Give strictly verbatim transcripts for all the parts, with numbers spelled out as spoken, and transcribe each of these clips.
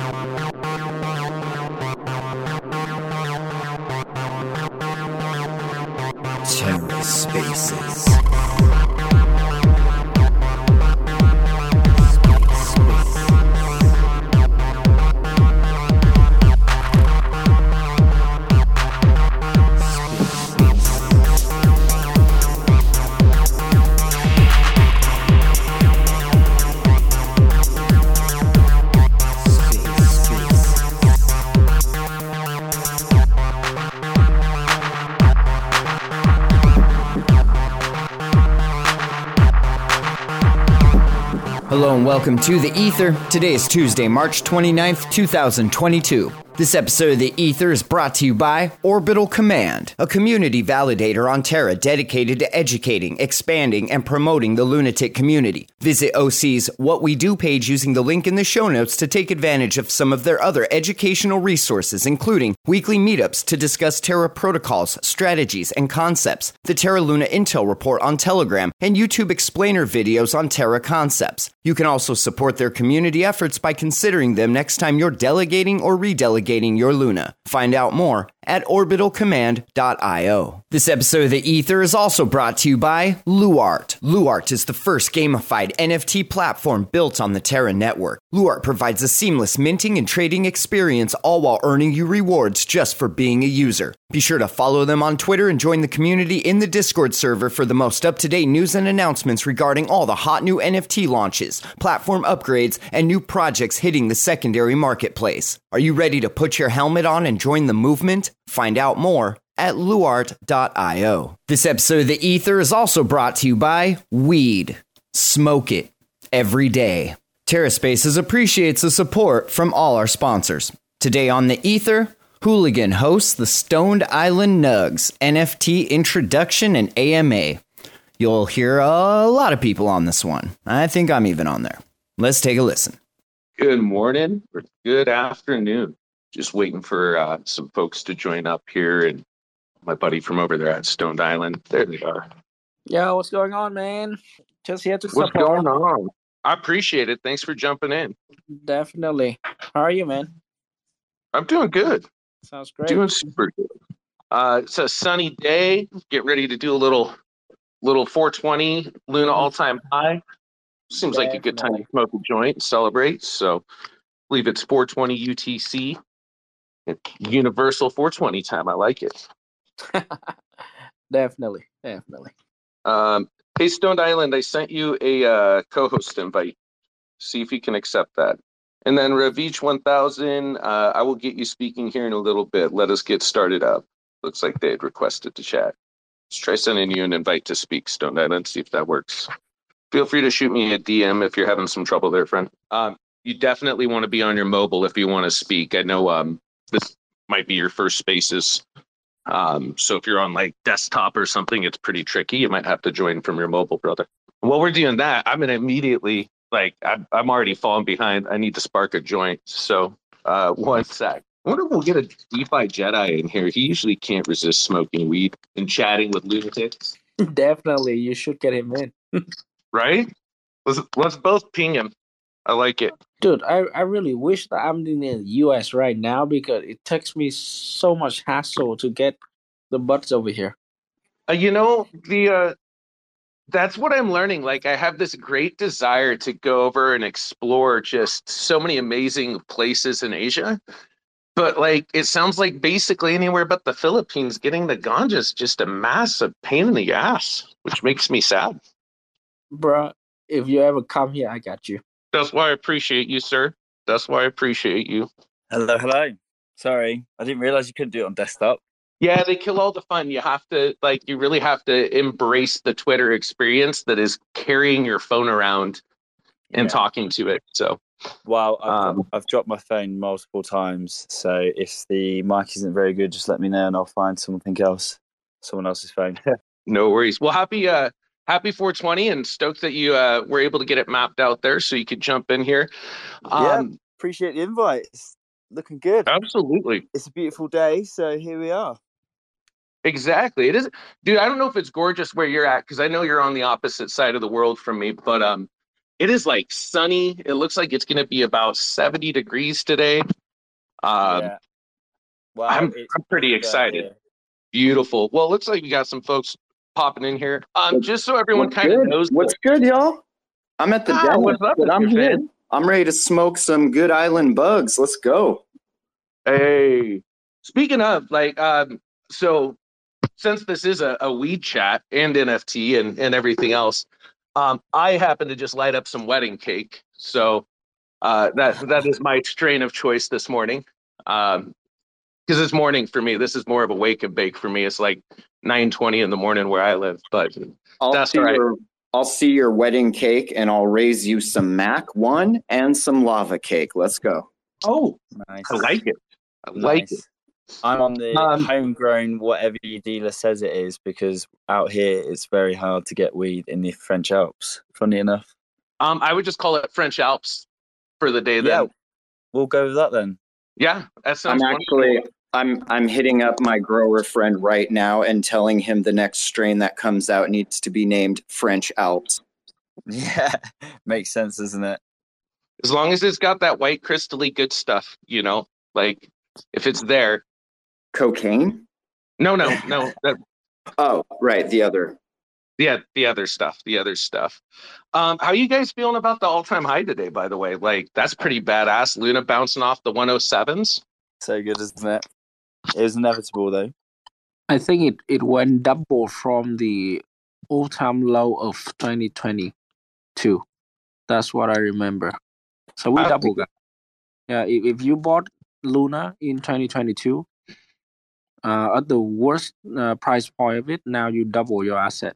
TerraSpaces. Hello and welcome to The Ether. Today is Tuesday, March twenty-ninth, two thousand twenty-two. This episode of The Ether is brought to you by Orbital Command, a community validator on Terra dedicated to educating, expanding, and promoting the lunatic community. Visit O C's What We Do page using the link in the show notes to take advantage of some of their other educational resources, including weekly meetups to discuss Terra protocols, strategies, and concepts, the Terra Luna Intel Report on Telegram, and YouTube explainer videos on Terra concepts. You can also support their community efforts by considering them next time you're delegating or redelegating your Luna. Find out more at orbital command dot io. This episode of The Ether is also brought to you by Luart. Luart is the first gamified N F T platform built on the Terra network. Luart provides a seamless minting and trading experience, all while earning you rewards just for being a user. Be sure to follow them on Twitter and join the community in the Discord server for the most up-to-date news and announcements regarding all the hot new N F T launches, platform upgrades, and new projects hitting the secondary marketplace. Are you ready to put your helmet on and join the movement? Find out more at luart dot io. This episode of The Ether is also brought to you by Weed. Smoke it every day. TerraSpaces appreciates the support from all our sponsors. Today on The Ether, Hooligan hosts the Stoned Island Nugs N F T introduction and A M A. You'll hear a lot of people on this one. I think I'm even on there. Let's take a listen. Good morning or good afternoon. Just waiting for uh, some folks to join up here, and my buddy from over there at Stoned Island. There they are. Yo, what's going on, man? Just here to What's support. going on? I appreciate it. Thanks for jumping in. Definitely. How are you, man? I'm doing good. Sounds great. Doing super good. Uh, it's a sunny day. Get ready to do a little little four twenty Luna all-time high. Seems like a good time to smoke a joint and celebrate. So I believe it's four twenty U T C. Universal four twenty time. I like it. Definitely. Definitely. Um, hey, Stoned Island, I sent you a uh, co-host invite. See if you can accept that. And then Ravich one thousand, uh, I will get you speaking here in a little bit. Let us get started up. Looks like they had requested to chat. Let's try sending you an invite to speak, Stoned Island, see if that works. Feel free to shoot me a D M if you're having some trouble there, friend. Um, you definitely want to be on your mobile if you want to speak. I know um, this might be your first spaces. Um, so if you're on like desktop or something, it's pretty tricky. You might have to join from your mobile, brother. While we're doing that, I'm going to immediately, like, I'm, I'm already falling behind. I need to spark a joint. So uh, one sec. I wonder if we'll get a DeFi Jedi in here. He usually can't resist smoking weed and chatting with lunatics. Definitely. You should get him in. Right? Let's, let's both ping him. I like it. Dude, I, I really wish that I'm in the U S right now because it takes me so much hassle to get the butts over here. Uh, you know, the uh, that's what I'm learning. Like, I have this great desire to go over and explore just so many amazing places in Asia. But, like, it sounds like basically anywhere but the Philippines, getting the ganja is just a massive pain in the ass, which makes me sad. Bruh, if you ever come here, I got you. That's why I appreciate you, sir. That's why I appreciate you. Hello, hello. Sorry, I didn't realize you couldn't do it on desktop. Yeah, they kill all the fun. You have to, like, you really have to embrace the Twitter experience that is carrying your phone around and Yeah. talking to it. So, Well, I've, Um, I've dropped my phone multiple times, so if the mic isn't very good, just let me know and I'll find something else, someone else's phone. no worries. Well, happy uh, happy four twenty, and stoked that you uh, were able to get it mapped out there so you could jump in here. Yeah. Um, Appreciate the invite. It's looking good. Absolutely. It's a beautiful day, so here we are. Exactly. It is, dude. I don't know if it's gorgeous where you're at because I know you're on the opposite side of the world from me. But um, it is like sunny. It looks like it's going to be about seventy degrees today. Um, yeah. Well, I'm, it's I'm pretty excited. here. Beautiful. Well, it looks like we got some folks popping in here. Um, What's- just so everyone What's kind of good? knows. What's good, y'all? I'm at the Ah, dentist, what's up, but I'm Mister here. Finn? I'm ready to smoke some good island bugs. Let's go. Hey, speaking of, like, um, so since this is a, a weed chat and N F T and, and everything else, um, I happen to just light up some wedding cake. So uh, that that is my strain of choice this morning. Um, because it's morning for me. This is more of a wake and bake for me. It's like nine twenty in the morning where I live, but I'll that's see all right. your I'll see your wedding cake, and I'll raise you some Mac one and some lava cake. Let's go. Oh, Nice. I like it. I like it. Nice. I'm on the Um, homegrown whatever your dealer says it is, because out here it's very hard to get weed in the French Alps. Funny enough. Um, I would just call it French Alps for the day. Yeah, Then, we'll go with that then. yeah, that I'm sounds actually wonderful. I'm I'm hitting up my grower friend right now and telling him the next strain that comes out needs to be named French Alps. Yeah, makes sense, doesn't it? As long as it's got that white crystally good stuff, you know, like if it's there. Cocaine? No, no, no. That, Oh, right, the other. yeah, the other stuff, the other stuff. Um, how you guys feeling about the all-time high today? By the way, like that's pretty badass. Luna bouncing off the one oh sevens. So good, isn't it? It was inevitable though. I think it, it went double from the all-time low of twenty twenty-two. That's what I remember. So we I double think- got. Yeah, if, if you bought Luna in twenty twenty-two, uh, at the worst uh, price point of it, now you double your asset.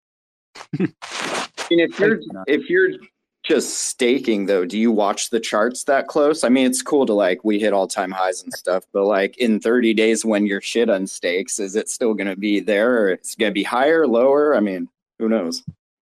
I mean, if you're No. if you're just staking though, do you watch the charts that close? I mean, it's cool to like we hit all time highs and stuff, but like in thirty days when your shit unstakes, is it still going to be there, or it's going to be higher, lower? I mean, who knows?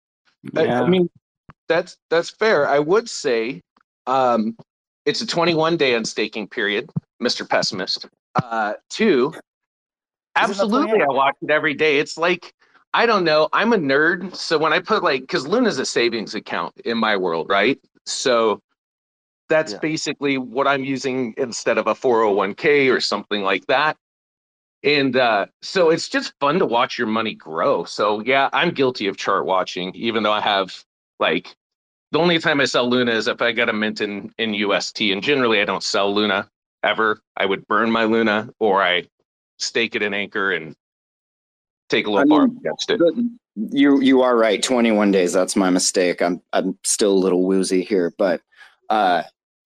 I, Yeah. I mean, that's that's fair. I would say um, it's a twenty-one day unstaking period, Mister Pessimist. Uh, two, absolutely, I watch it every day. It's like, I don't know. I'm a nerd, so when I put like, because Luna's a savings account in my world, right? So that's Yeah. basically what I'm using instead of a four oh one k or something like that. And uh, so it's just fun to watch your money grow. So yeah, I'm guilty of chart watching, even though I have like the only time I sell Luna is if I get a mint in, in U S T. And generally I don't sell Luna ever. I would burn my Luna or I stake it in Anchor and take a little I bar mean, against it. The- You you are right. twenty-one days. That's my mistake. I'm I'm still a little woozy here, but uh,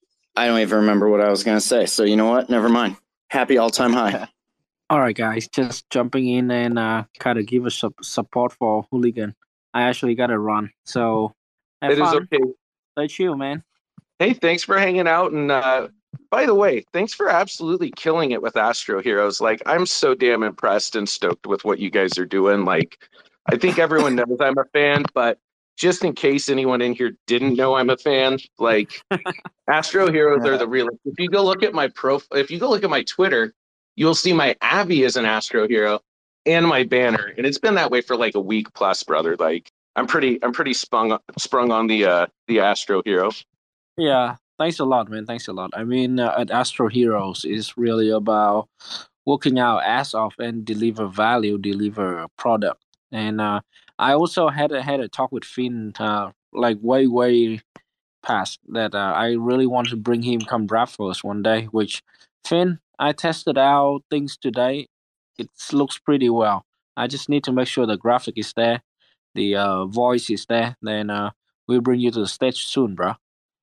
I don't even remember what I was going to say. So you know what? Never mind. Happy all time high. All right, guys, just jumping in and uh, kind of give us su- support for Hooligan. I actually got to run, so have It is fun. okay. Stay chill, man. Hey, thanks for hanging out. And uh, by the way, thanks for absolutely killing it with Astro Heroes. Like, I'm so damn impressed and stoked with what you guys are doing. Like, I think everyone knows I'm a fan, but just in case anyone in here didn't know I'm a fan, like, Astro Heroes are the real. If you go look at my profile, if you go look at my Twitter, you'll see my Abby as an Astro Hero and my banner, and it's been that way for like a week plus, brother. Like, I'm pretty, I'm pretty sprung, sprung on the uh, the Astro Hero. Yeah, thanks a lot, man. Thanks a lot. I mean, uh, at Astro Heroes is really about working our ass off and deliver value, deliver a product. And uh, I also had a, had a talk with Finn, uh, like way way past that. Uh, I really want to bring him come draft for us one day. Which Finn, I tested out things today. It looks pretty well. I just need to make sure the graphic is there, the uh, voice is there. Then uh, we'll bring you to the stage soon, bro.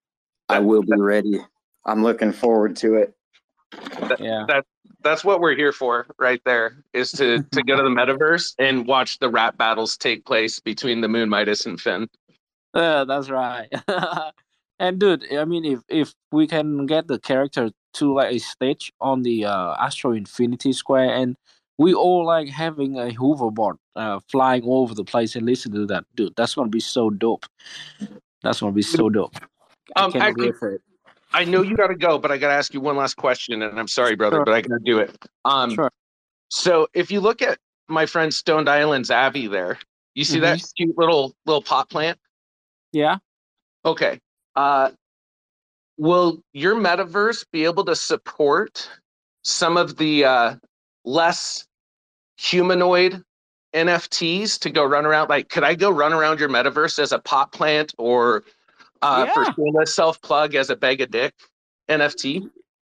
I will be ready. I'm looking forward to it. Yeah. That that's what we're here for, right there, is to to go to the metaverse and watch the rap battles take place between the Moon Midas and Finn. Uh, that's right. And dude, I mean, if if we can get the character to like a stage on the uh, Astro Infinity Square, and we all like having a hoverboard uh, flying all over the place and listen to that, dude, that's gonna be so dope. That's gonna be so dope. I Um, can't actually, wait for it. I know you got to go, but I got to ask you one last question, and I'm sorry, brother, Sure. but I got to do it. Um, Sure. So if you look at my friend Stoned Island's Abby there, you see that Mhm. cute little little pot plant? Yeah. Okay. Uh, will your metaverse be able to support some of the uh, less humanoid N F Ts to go run around? Like, could I go run around your metaverse as a pot plant or uh, for Yeah. shameless self plug as a bag of dick N F T?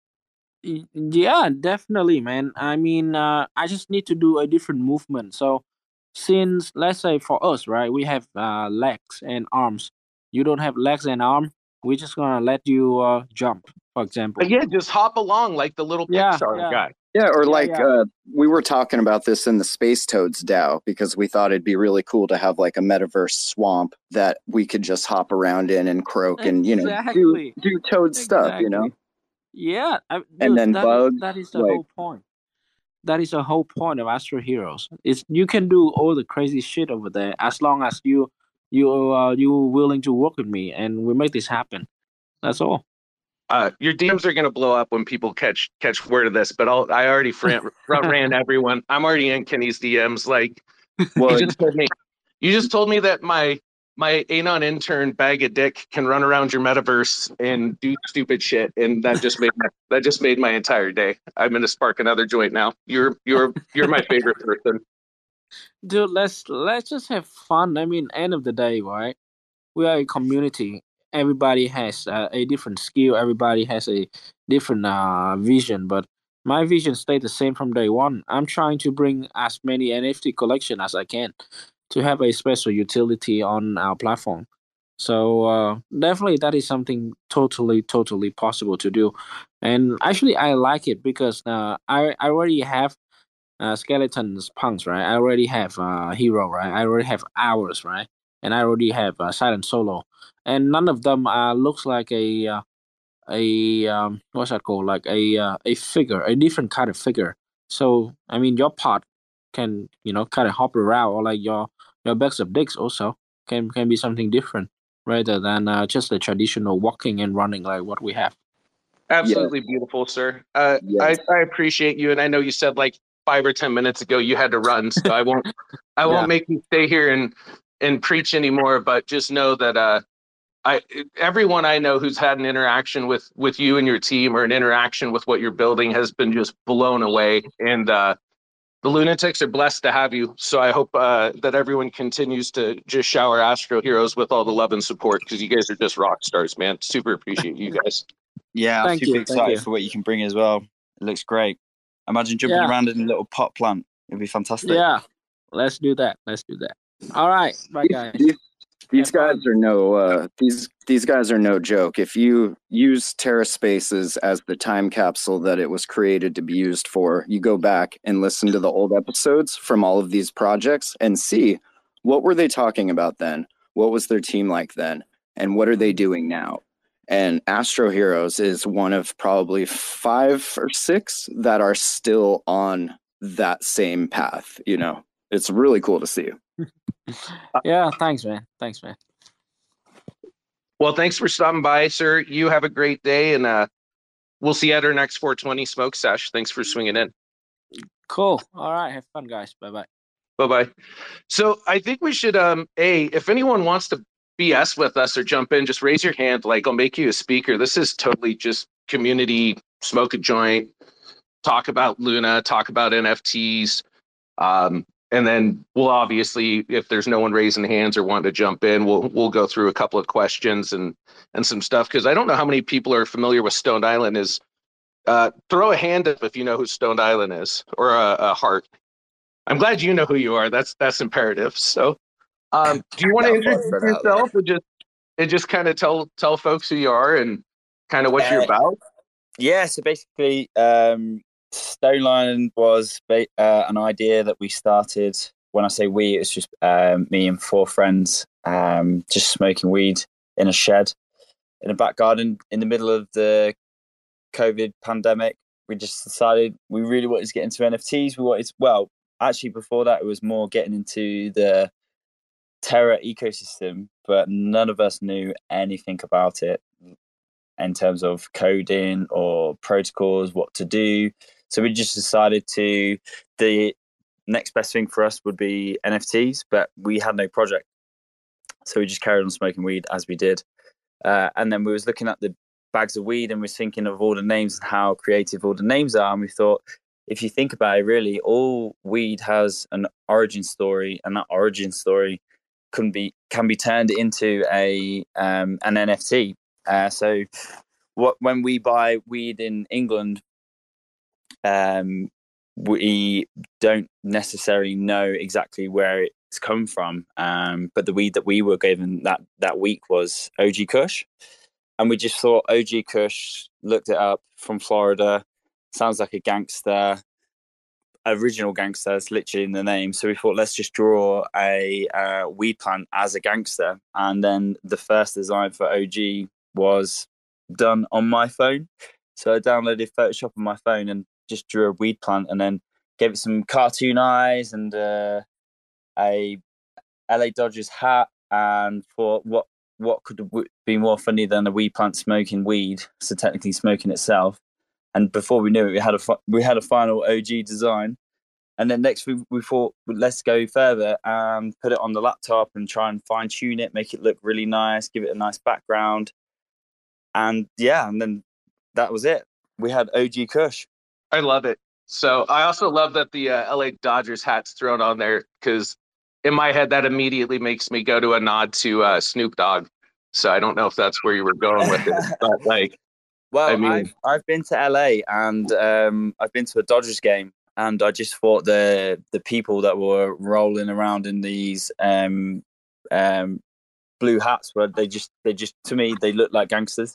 Y- Yeah, definitely, man. I mean, uh, I just need to do a different movement. So, since let's say for us, right, we have uh, legs and arms. You don't have legs and arm. We're just gonna let you uh, jump, for example. But yeah, just hop along like the little Yeah, Pixar yeah, guy. Yeah, or yeah, like yeah. uh, we were talking about this in the Space Toads DAO because we thought it'd be really cool to have like a metaverse swamp that we could just hop around in and croak and you know do Exactly, do Toad stuff, you know, exactly. Yeah, I, and dude, then that is bugs that is the like whole point. That is the whole point of Astro Heroes. It's you can do all the crazy shit over there as long as you you uh you willing to work with me and we make this happen. That's all. Uh, your D Ms are gonna blow up when people catch catch word of this, but I'll, I already front, front ran everyone. I'm already in Kenny's D Ms. Like you well, just told me, you just told me that my my Anon intern bag of dick can run around your metaverse and do stupid shit, and that just made my, that just made my entire day. I'm gonna spark another joint now. You're you're you're my favorite person. Dude, let's let's just have fun. I mean, end of the day, right? We are a community. Everybody has uh, a different skill. Everybody has a different uh, vision. But my vision stayed the same from day one. I'm trying to bring as many N F T collection as I can to have a special utility on our platform. So uh, definitely, that is something totally, totally possible to do. And actually, I like it because uh, I I already have uh, skeletons punks, right? I already have uh, hero, right? I already have hours, right? And I already have uh, silent solo, and none of them uh, looks like a uh, a um, what's that called? Like a uh, a figure, a different kind of figure. So I mean, your pot can you know kind of hop around, or like your your bags of dicks also can can be something different rather than uh, just the traditional walking and running like what we have. yeah, Absolutely beautiful, sir. Uh, I yes, I appreciate you, and I know you said like five or ten minutes ago you had to run, so I won't I Yeah. won't make you stay here and and preach anymore. But just know that uh, I everyone I know who's had an interaction with with you and your team, or an interaction with what you're building, has been just blown away. And uh, the Lunatics are blessed to have you. So I hope uh, that everyone continues to just shower Astro Heroes with all the love and support, because you guys are just rock stars, man. Super appreciate you guys. Yeah, I'm Thank super you, thank excited you. for what you can bring as well. It looks great. Imagine jumping Yeah, around in a little pot plant. It'd be fantastic. yeah. Let's do that. Let's do that. All right, bye these, guys. these, these Have guys fun. are no uh, these these guys are no joke. If you use TerraSpaces as the time capsule that it was created to be used for, you go back and listen to the old episodes from all of these projects and see what were they talking about then, what was their team like then, and what are they doing now. And Astro Heroes is one of probably five or six that are still on that same path. You know, it's really cool to see. Yeah, thanks, man. Thanks, man. Well, thanks for stopping by, sir. You have a great day, and uh, we'll see you at our next four twenty smoke sesh. Thanks for swinging in. Cool. All right, have fun, guys. Bye bye. Bye bye. So I think we should, um, a if anyone wants to B S with us or jump in, just raise your hand. Like, I'll make you a speaker. This is totally just community, smoke a joint, talk about Luna, talk about N F Ts. Um, and then we'll obviously, if there's no one raising hands or wanting to jump in, we'll we'll go through a couple of questions and and some stuff, because I don't know how many people are familiar with Stoned Island. Is uh, throw a hand up if you know who Stoned Island is, or a, a heart. I'm glad you know who you are. That's that's imperative. So, um, do you want to Yeah, I thought I'd introduce throw that out there. yourself, or just and just kind of tell tell folks who you are and kind of what you're Uh, about? Yeah, so basically, um, Stone Island was ba- uh, an idea that we started. When I say we, it's just um, me and four friends um, just smoking weed in a shed in a back garden in the middle of the COVID pandemic. We just decided we really wanted to get into N F Ts. We wanted, to, well, actually, before that, it was more getting into the Terra ecosystem, but none of us knew anything about it in terms of coding or protocols, what to do. So we just decided to, the next best thing for us would be N F Ts, but we had no project. So we just carried on smoking weed as we did. Uh, and then we was looking at the bags of weed and we was thinking of all the names and how creative all the names are. And we thought, if you think about it, really, all weed has an origin story, and that origin story can be can be turned into a um, an N F T. Uh, so, what when we buy weed in England, um, we don't necessarily know exactly where it's come from. Um, but the weed that we were given that that week was O G Kush, and we just thought O G Kush. Looked it up, from Florida. Sounds like a gangster, original gangster. It's literally in the name. So we thought, let's just draw a uh, weed plant as a gangster. And then the first design for O G was done on my phone. So I downloaded Photoshop on my phone and just drew a weed plant, and then gave it some cartoon eyes and uh, a L A Dodgers hat, and thought, what what could be more funny than a weed plant smoking weed? So technically smoking itself. And before we knew it, we had a we had a final O G design. And then next we we thought, let's go further and put it on the laptop and try and fine tune it, make it look really nice, give it a nice background. And yeah, and then that was it. We had O G Kush. I love it. So I also love that the uh, L A Dodgers hat's thrown on there, because in my head that immediately makes me go to a nod to uh, Snoop Dogg. So I don't know if that's where you were going with it, but like. Well, I mean, I've, I've been to L A and um, I've been to a Dodgers game, and I just thought the the people that were rolling around in these um, um, blue hats were they just they just to me they look like gangsters.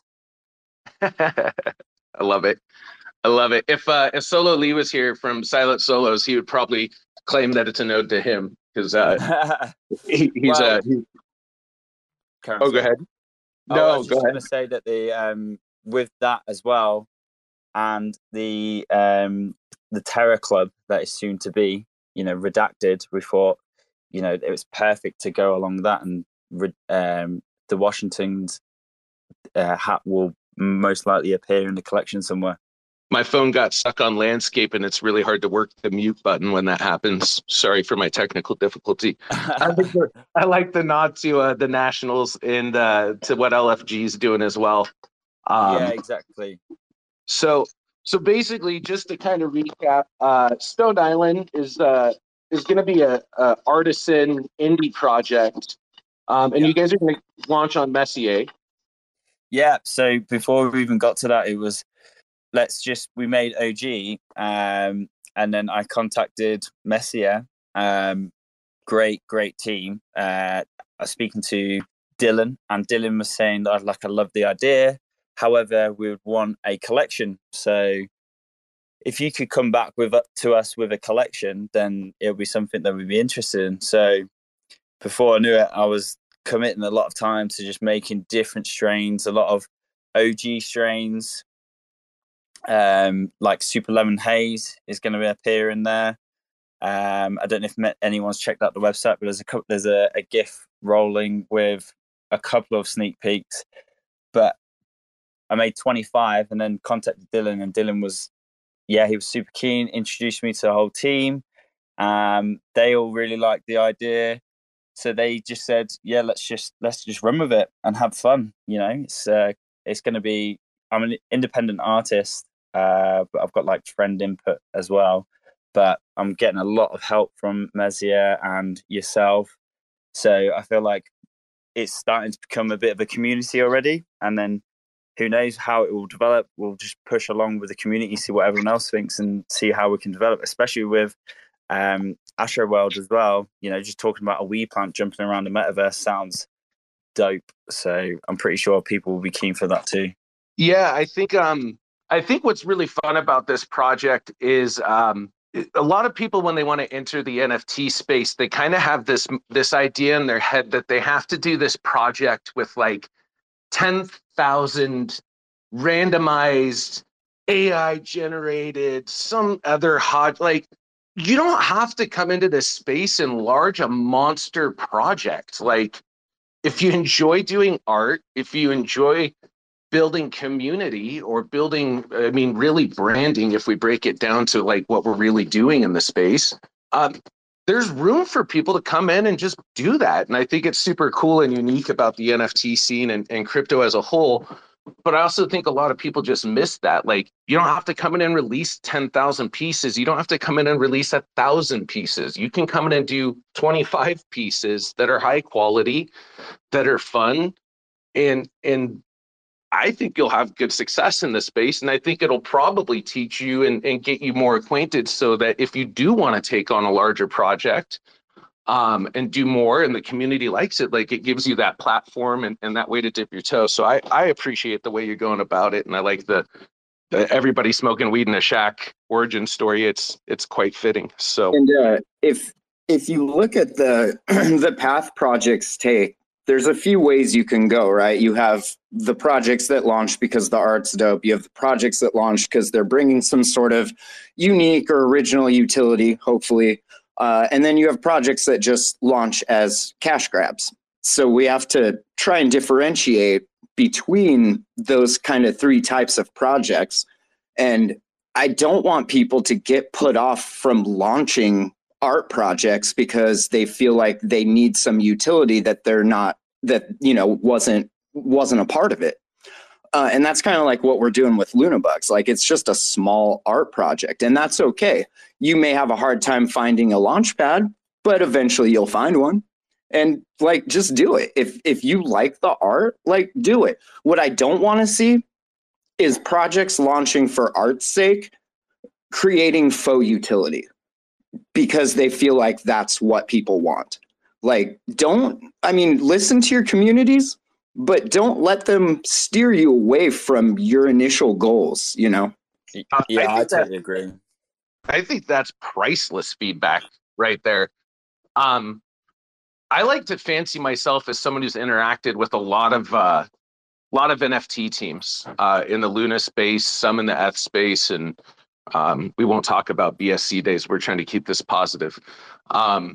I love it. I love it. If uh, if Solo Lee was here from Silent Solos, he would probably claim that it's a node to him, because uh, he, he's well, uh, he... oh, go ahead. Oh, no, I was go just ahead. going to say that the um, with that as well, and the um, the Terror Club that is soon to be, you know, redacted. We thought, you know, it was perfect to go along that, and um, the Washington's uh, hat will most likely appear in the collection somewhere. My phone got stuck on landscape, and it's really hard to work the mute button when that happens. Sorry for my technical difficulty. I, think I like the nod to uh, the Nationals and uh, to what L F G is doing as well. Um, yeah, exactly. So, so basically, just to kind of recap, uh, Stoned Island is uh, is going to be a, a artisan indie project, um, and yeah. you guys are going to launch on Messier. Yeah. So before we even got to that, it was let's just we made O G, um, and then I contacted Messier. Um, great, great team. Uh, I was speaking to Dylan, and Dylan was saying that like I love the idea. However, we would want a collection. So if you could come back with to us with a collection, then it'll be something that we'd be interested in. So before I knew it, I was committing a lot of time to just making different strains, a lot of O G strains. Um, like Super Lemon Haze is going to appear in there. Um, I don't know if anyone's checked out the website, but there's a couple, there's a, a GIF rolling with a couple of sneak peeks. But I made twenty-five and then contacted Dylan, and Dylan was, yeah, he was super keen, introduced me to the whole team. Um, they all really liked the idea. So they just said, yeah, let's just, let's just run with it and have fun. You know, it's, uh, it's going to be, I'm an independent artist, uh, but I've got like friend input as well, but I'm getting a lot of help from Messier and yourself. So I feel like it's starting to become a bit of a community already. And then who knows how it will develop. We'll just push along with the community, see what everyone else thinks, and see how we can develop, especially with um, Astro World as well. You know, just talking about a weed plant jumping around the metaverse sounds dope. So I'm pretty sure people will be keen for that too. Yeah, I think um, I think what's really fun about this project is um, a lot of people, when they want to enter the N F T space, they kind of have this this idea in their head that they have to do this project with like ten thousand randomized A I generated some other hot, like, you don't have to come into this space and large a monster project. Like, if you enjoy doing art, if you enjoy building community or building, I mean, really branding, if we break it down to like what we're really doing in the space, um, there's room for people to come in and just do that. And I think it's super cool and unique about the N F T scene and, and crypto as a whole. But I also think a lot of people just miss that. Like, you don't have to come in and release ten thousand pieces. You don't have to come in and release a thousand pieces. You can come in and do twenty-five pieces that are high quality, that are fun. And, and I think you'll have good success in this space. And I think it'll probably teach you and, and get you more acquainted so that if you do want to take on a larger project, um, and do more and the community likes it, like it gives you that platform and, and that way to dip your toe. So I, I appreciate the way you're going about it. And I like the, the everybody smoking weed in a shack origin story. It's, it's quite fitting. So, and uh, if, if you look at the, the path projects take, there's a few ways you can go, right? You have the projects that launch because the art's dope. You have the projects that launch because they're bringing some sort of unique or original utility, hopefully. Uh, and then you have projects that just launch as cash grabs. So we have to try and differentiate between those kind of three types of projects. And I don't want people to get put off from launching art projects because they feel like they need some utility that they're not, that, you know, wasn't, wasn't a part of it. Uh, and that's kind of like what we're doing with Lunabugs. Like, it's just a small art project, and that's okay. You may have a hard time finding a launch pad, but eventually you'll find one. And like, just do it. If if you like the art, like, do it. What I don't want to see is projects launching for art's sake, creating faux utility because they feel like that's what people want. Like, don't, I mean, listen to your communities, but don't let them steer you away from your initial goals, you know? Uh, Yeah, I, I totally that, agree. I think that's priceless feedback right there. Um, I like to fancy myself as someone who's interacted with a lot of uh, lot of N F T teams uh, in the Luna space, some in the Eth space, and um, we won't talk about B S C days. We're trying to keep this positive. Um,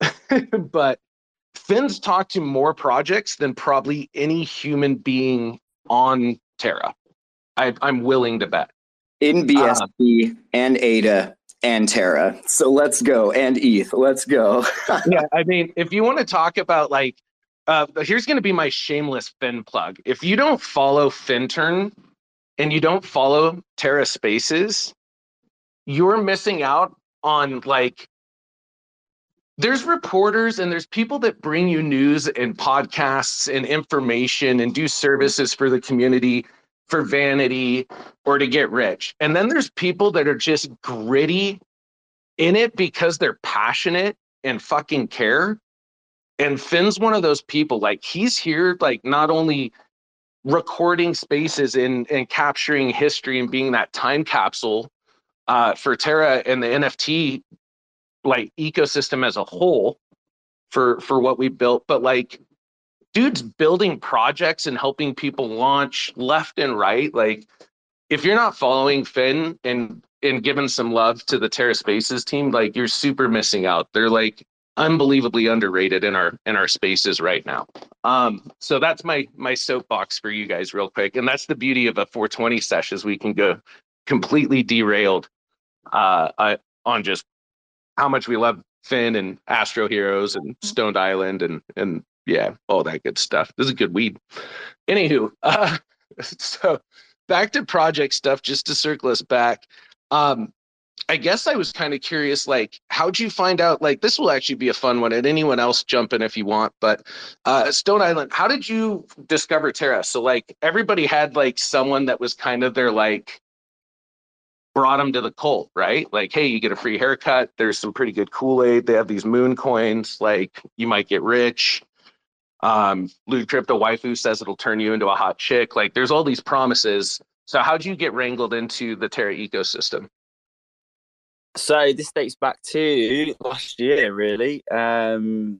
but Finn's talked to more projects than probably any human being on Terra. I, I'm willing to bet. In B S C um, and A D A and Terra. So let's go. And E T H. Let's go. Yeah, I mean, if you want to talk about like, uh, here's going to be my shameless Finn plug. If you don't follow FinTurn and you don't follow Terra Spaces, you're missing out on like, there's reporters and there's people that bring you news and podcasts and information and do services for the community for vanity or to get rich. And then there's people that are just gritty in it because they're passionate and fucking care. And Finn's one of those people. Like, he's here, like, not only recording spaces and, and capturing history and being that time capsule uh, for Terra and the N F T like ecosystem as a whole for for what we built, but like, dude's building projects and helping people launch left and right. Like, if you're not following Finn and and giving some love to the Terra Spaces team, like, you're super missing out. They're like unbelievably underrated in our in our spaces right now. Um, so that's my my soapbox for you guys real quick. And that's the beauty of a four twenty sesh, is we can go completely derailed uh, uh, on just how much we love Finn and Astro Heroes and Stoned Island and and yeah, all that good stuff. This is good weed. Anywho, uh, so back to project stuff, just to circle us back. Um, I guess I was kind of curious, like, how'd you find out, like, this will actually be a fun one, and anyone else jump in if you want, but uh, Stone Island, how did you discover Terra? So, like, everybody had, like, someone that was kind of their, like, brought them to the cult, right? Like, hey, you get a free haircut. There's some pretty good Kool-Aid. They have these moon coins. Like, you might get rich. Um, Lewd Crypto Waifu says it'll turn you into a hot chick. Like, there's all these promises. So how'd you get wrangled into the Terra ecosystem? So this dates back to last year, really. Um,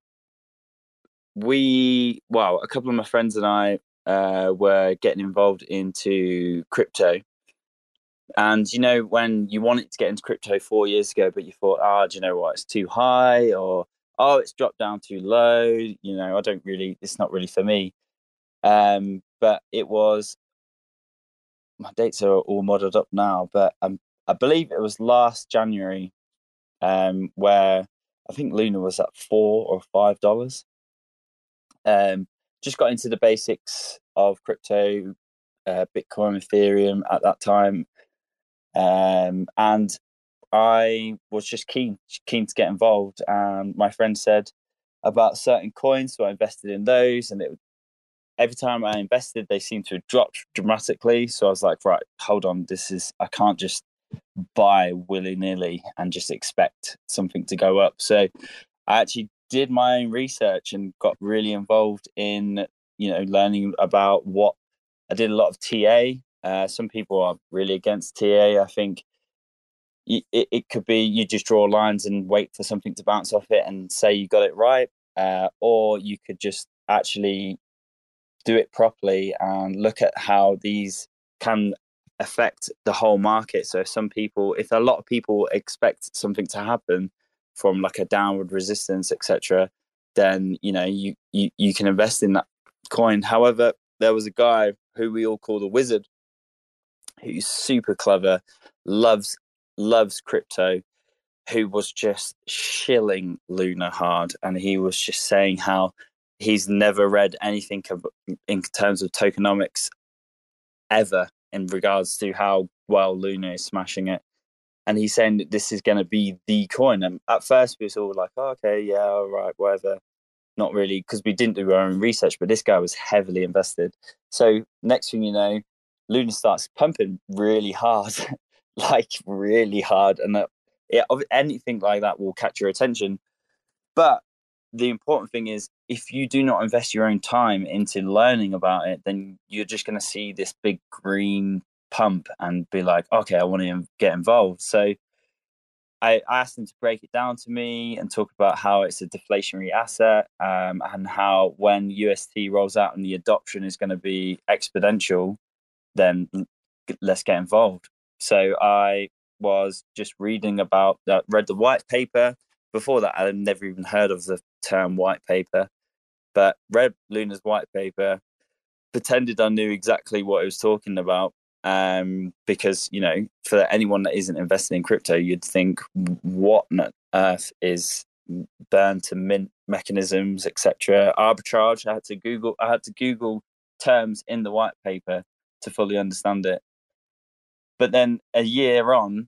we, well, a couple of my friends and I uh, were getting involved into crypto. And, you know, when you wanted to get into crypto four years ago, but you thought, ah, oh, do you know what, it's too high, or, oh, it's dropped down too low, you know, I don't really, it's not really for me. Um, but it was, my dates are all muddled up now, but um, I believe it was last January um, where I think Luna was at four or five dollars. Um, just got into the basics of crypto, uh, Bitcoin, Ethereum at that time, um, and I was just keen, keen to get involved. And my friend said about certain coins, so I invested in those, and it every time I invested, they seemed to have dropped dramatically. So I was like, right, hold on, this is I can't just buy willy nilly and just expect something to go up. So I actually did my own research and got really involved in, you know, learning about what I did a lot of T A. Uh, some people are really against T A. I think it, it could be you just draw lines and wait for something to bounce off it and say you got it right, uh, or you could just actually do it properly and look at how these can affect the whole market. So if some people, if a lot of people expect something to happen from like a downward resistance, et cetera, then you know you, you you can invest in that coin. However, there was a guy who we all call the wizard, who's super clever, loves loves crypto, who was just shilling Luna hard, and he was just saying how he's never read anything in terms of tokenomics ever in regards to how well Luna is smashing it. And he's saying that this is going to be the coin. And at first we was all like, oh, okay, yeah, all right, whatever. Not really, because we didn't do our own research, but this guy was heavily invested. So next thing you know, Luna starts pumping really hard, like really hard. And that, it, anything like that will catch your attention. But the important thing is, if you do not invest your own time into learning about it, then you're just going to see this big green pump and be like, okay, I want to get involved. So I asked him to break it down to me and talk about how it's a deflationary asset, um, and how when U S T rolls out and the adoption is going to be exponential, then let's get involved. So I was just reading about that, read the white paper. Before that, I had never even heard of the term white paper, but read Luna's white paper, pretended I knew exactly what it was talking about, um, because, you know, for anyone that isn't invested in crypto, you'd think, what on earth is burn to mint mechanisms, et cetera, arbitrage. I had to Google, I had to Google terms in the white paper to fully understand it. But then a year on,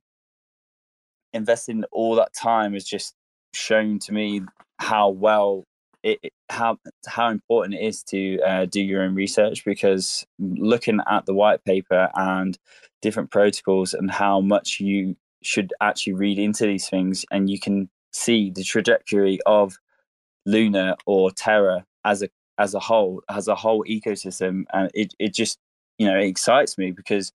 investing all that time is just shown to me how well it, it how how important it is to uh, do your own research, because looking at the white paper and different protocols and how much you should actually read into these things, and you can see the trajectory of Luna or Terra as a as a whole as a whole ecosystem, and it it just, you know, it excites me because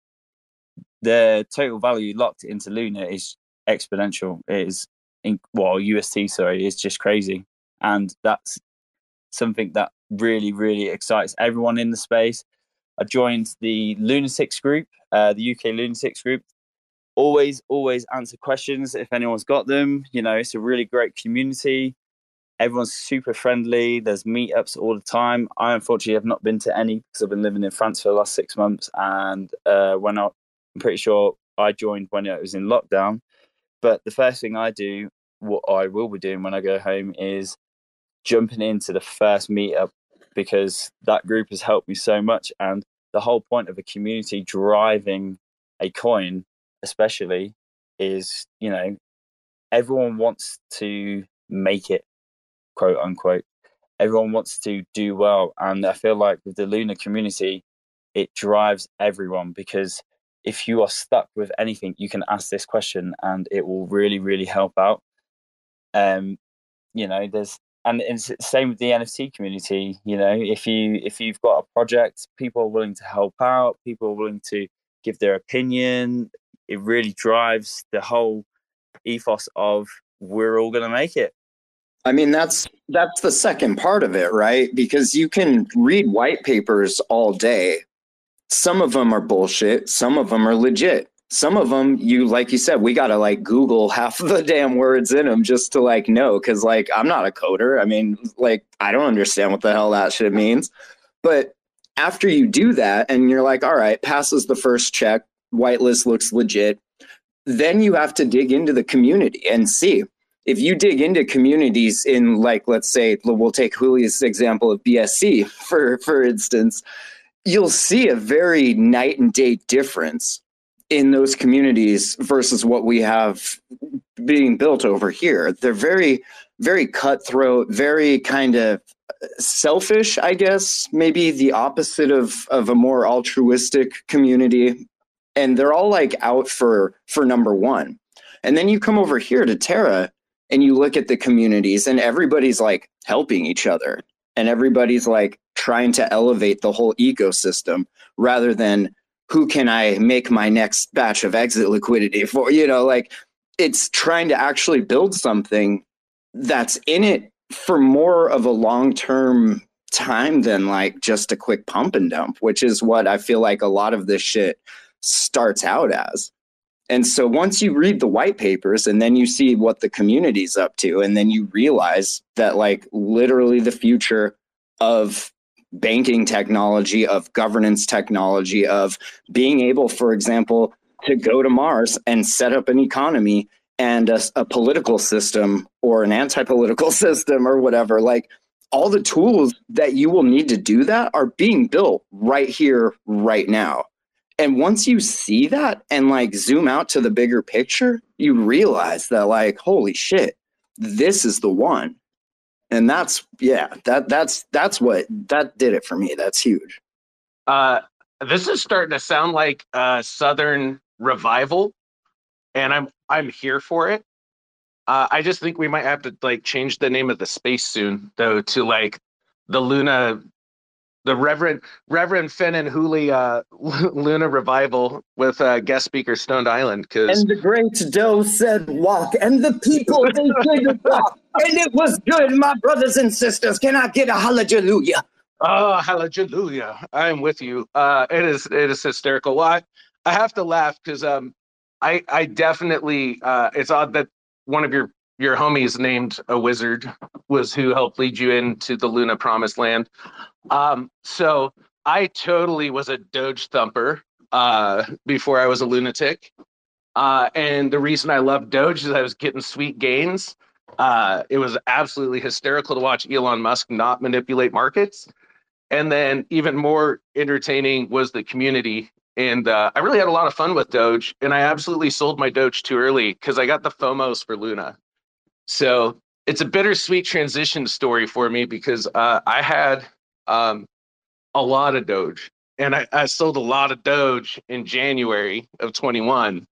the total value locked into Luna is exponential. It is in, well, U S T, sorry, is just crazy. And that's something that really, really excites everyone in the space. I joined the Lunatics group, uh, the U K Lunatics group. Always, always answer questions if anyone's got them. You know, it's a really great community. Everyone's super friendly. There's meetups all the time. I unfortunately have not been to any because I've been living in France for the last six months. And uh, when I, I'm pretty sure I joined when it was in lockdown. But the first thing I do, what I will be doing when I go home, is jumping into the first meetup, because that group has helped me so much. And the whole point of a community driving a coin, especially, is, you know, everyone wants to make it, quote unquote. Everyone wants to do well. And I feel like with the Luna community, it drives everyone, because if you are stuck with anything, you can ask this question and it will really, really help out. Um, you know, there's, and it's the same with the N F T community. You know, if you if you've got a project, people are willing to help out. People are willing to give their opinion. It really drives the whole ethos of we're all going to make it. I mean, that's that's the second part of it, right? Because you can read white papers all day. Some of them are bullshit. Some of them are legit. Some of them, you, like you said, we got to like Google half of the damn words in them just to like know. Cause like, I'm not a coder. I mean, like, I don't understand what the hell that shit means. But after you do that and you're like, all right, passes the first check, whitelist looks legit. Then you have to dig into the community and see, if you dig into communities in, like, let's say, we'll take Julia's example of B S C, for, for instance, you'll see a very night and day difference in those communities versus what we have being built over here. They're very, very cutthroat, very kind of selfish, I guess, maybe the opposite of, of a more altruistic community. And they're all like out for, for number one. And then you come over here to Terra and you look at the communities and everybody's like helping each other. And everybody's like trying to elevate the whole ecosystem rather than who can I make my next batch of exit liquidity for, you know, like it's trying to actually build something that's in it for more of a long-term time than like just a quick pump and dump, which is what I feel like a lot of this shit starts out as. And so once you read the white papers and then you see what the community's up to, and then you realize that like literally the future of banking technology, of governance technology, of being able, for example, to go to Mars and set up an economy and a, a political system or an anti-political system or whatever, like all the tools that you will need to do that are being built right here, right now. And once you see that and like zoom out to the bigger picture, you realize that like, holy shit, this is the one. And that's, yeah, that that's, that's what, that did it for me. That's huge. Uh, this is starting to sound like a Southern revival, and I'm, I'm here for it. Uh, I just think we might have to like change the name of the space soon though, to like the Luna, the Reverend Reverend Finn and Hooli uh, Luna Revival with uh, guest speaker Stoned Island. Cause and the great Doe said walk, and the people they did walk, and it was good. My brothers and sisters, can I get a hallelujah? Oh, hallelujah! I'm with you. Uh, it is it is hysterical. Well, I, I have to laugh because um, I I definitely uh, it's odd that one of your your homies named a wizard was who helped lead you into the Luna Promised Land. Um, so I totally was a Doge thumper uh, before I was a lunatic. Uh, and the reason I loved Doge is I was getting sweet gains. Uh, it was absolutely hysterical to watch Elon Musk not manipulate markets. And then even more entertaining was the community. And uh, I really had a lot of fun with Doge. And I absolutely sold my Doge too early because I got the FOMOs for Luna. So it's a bittersweet transition story for me because uh, I had um, a lot of Doge, and I, I sold a lot of Doge in January of twenty-one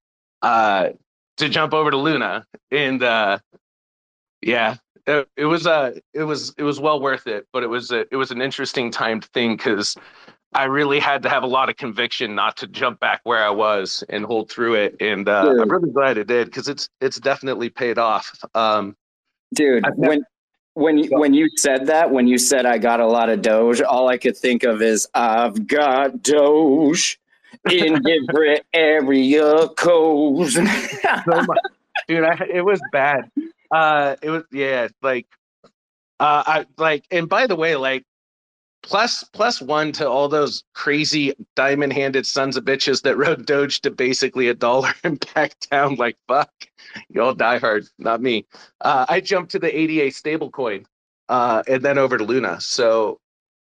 uh, to jump over to Luna, and uh, yeah, it, it was uh, it was it was well worth it. But it was a, it was an interesting timed thing because I really had to have a lot of conviction not to jump back where I was and hold through it. And uh, I'm really glad it did because it's it's definitely paid off. Um, Dude, when when you, when you said that, when you said I got a lot of Doge, all I could think of is I've got Doge in different area codes. So much. Dude, I, it was bad. Uh, it was yeah, like uh, I like. And by the way, like. Plus, plus one to all those crazy diamond-handed sons of bitches that rode Doge to basically a dollar and back down like, fuck, y'all die hard, not me. Uh, I jumped to the A D A stablecoin uh, and then over to Luna. So,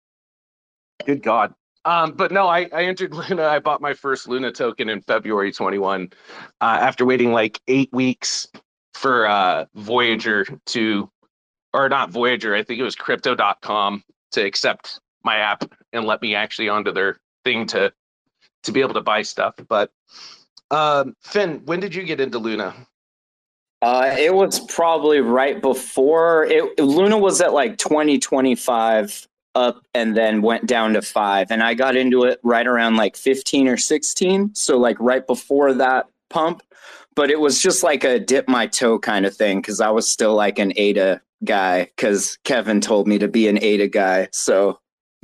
good God. Um, but no, I, I entered Luna. I bought my first Luna token in February twenty-one uh, after waiting like eight weeks for uh, Voyager to, or not Voyager, I think it was crypto dot com to accept my app and let me actually onto their thing to to be able to buy stuff. But um, Finn, when did you get into Luna? Uh, it was probably right before it. Luna was at like twenty twenty-five up and then went down to five. And I got into it right around like fifteen or sixteen. So like right before that pump. But it was just like a dip my toe kind of thing because I was still like an A D A guy because Kevin told me to be an A D A guy. So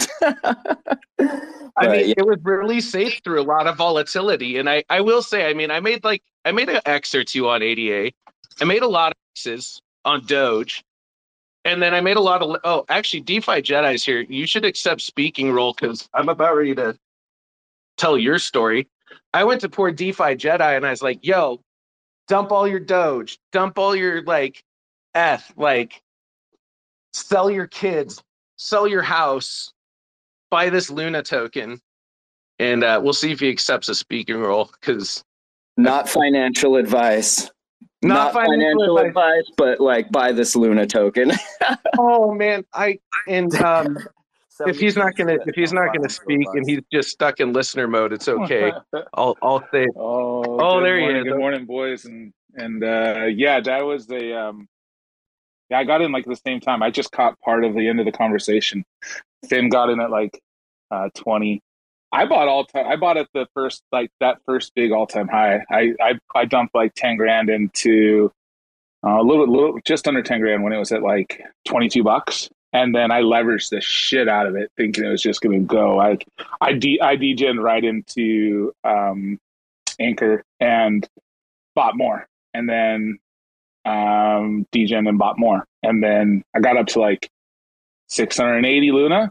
I mean, yeah. It was really safe through a lot of volatility. And I, I will say, I mean, I made like, I made an X or two on A D A. I made a lot of X's on Doge. And then I made a lot of, oh, actually, DeFi Jedi's here. You should accept speaking role because I'm about ready to tell your story. I went to poor DeFi Jedi and I was like, yo, dump all your Doge, dump all your like E T H, like sell your kids, sell your house, buy this Luna token, and uh, we'll see if he accepts a speaking role. Because not financial advice. Not, Not financial, financial advice. advice, but like buy this Luna token. Oh man, I and um, if he's not gonna if he's not gonna speak and he's just stuck in listener mode, it's okay. I'll I'll say. Oh, Oh, good there he morning, is. Good morning, boys, and and uh, yeah, that was the um, yeah. I got in like the same time. I just caught part of the end of the conversation. Finn got in at like uh, twenty. I bought all time. I bought at the first like that first big all time high. I, I I dumped like ten grand into uh, a little little just under ten grand when it was at like twenty two bucks, and then I leveraged the shit out of it, thinking it was just going to go. I I de- I degened right into um, Anchor and bought more, and then um, degened and bought more, and then I got up to like six hundred eighty Luna.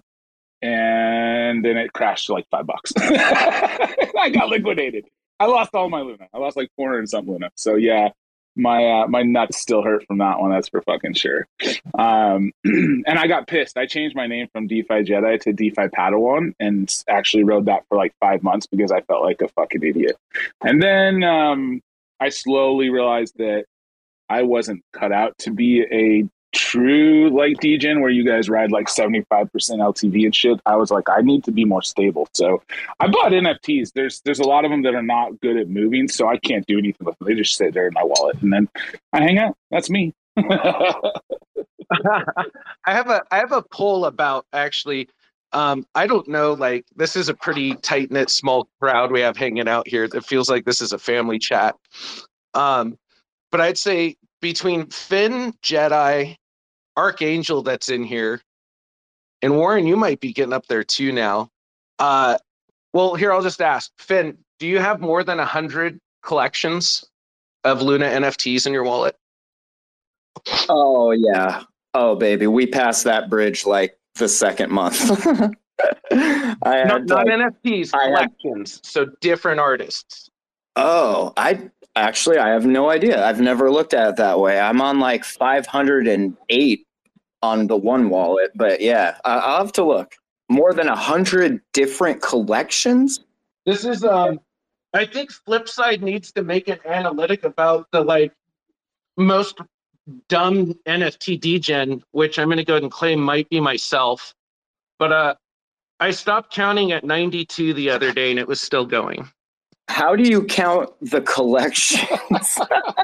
And then it crashed to like five bucks. I got liquidated. I lost all my Luna. I lost like four hundred and something Luna. So yeah, my uh, my nuts still hurt from that one. That's for fucking sure. Um, and I got pissed. I changed my name from DeFi Jedi to DeFi Padawan, and actually rode that for like five months because I felt like a fucking idiot. And then um, I slowly realized that I wasn't cut out to be a true like degen where you guys ride like seventy-five percent L T V and shit. I was like, I need to be more stable. So I bought N F Ts. There's there's a lot of them that are not good at moving, so I can't do anything with them. They just sit there in my wallet, and then I hang out. That's me. I have a I have a poll about actually. Um, I don't know. Like this is a pretty tight knit, small crowd we have hanging out here. It feels like this is a family chat. Um, but I'd say between Finn, Jedi, Archangel that's in here, and Warren, you might be getting up there too now. Uh, well, here, I'll just ask. Finn, do you have more than one hundred collections of Luna N F Ts in your wallet? Oh, yeah. Oh, baby. We passed that bridge like the second month. I had, no, not like, N F Ts, I collections. Had, so different artists. Oh, I actually, I have no idea. I've never looked at it that way. I'm on like five hundred eight on the one wallet, but yeah, I, I'll have to look. More than a hundred different collections. This is, um, I think Flipside needs to make an analytic about the like most dumb N F T degen, which I'm going to go ahead and claim might be myself. But uh, I stopped counting at ninety-two the other day, and it was still going. How do you count the collections?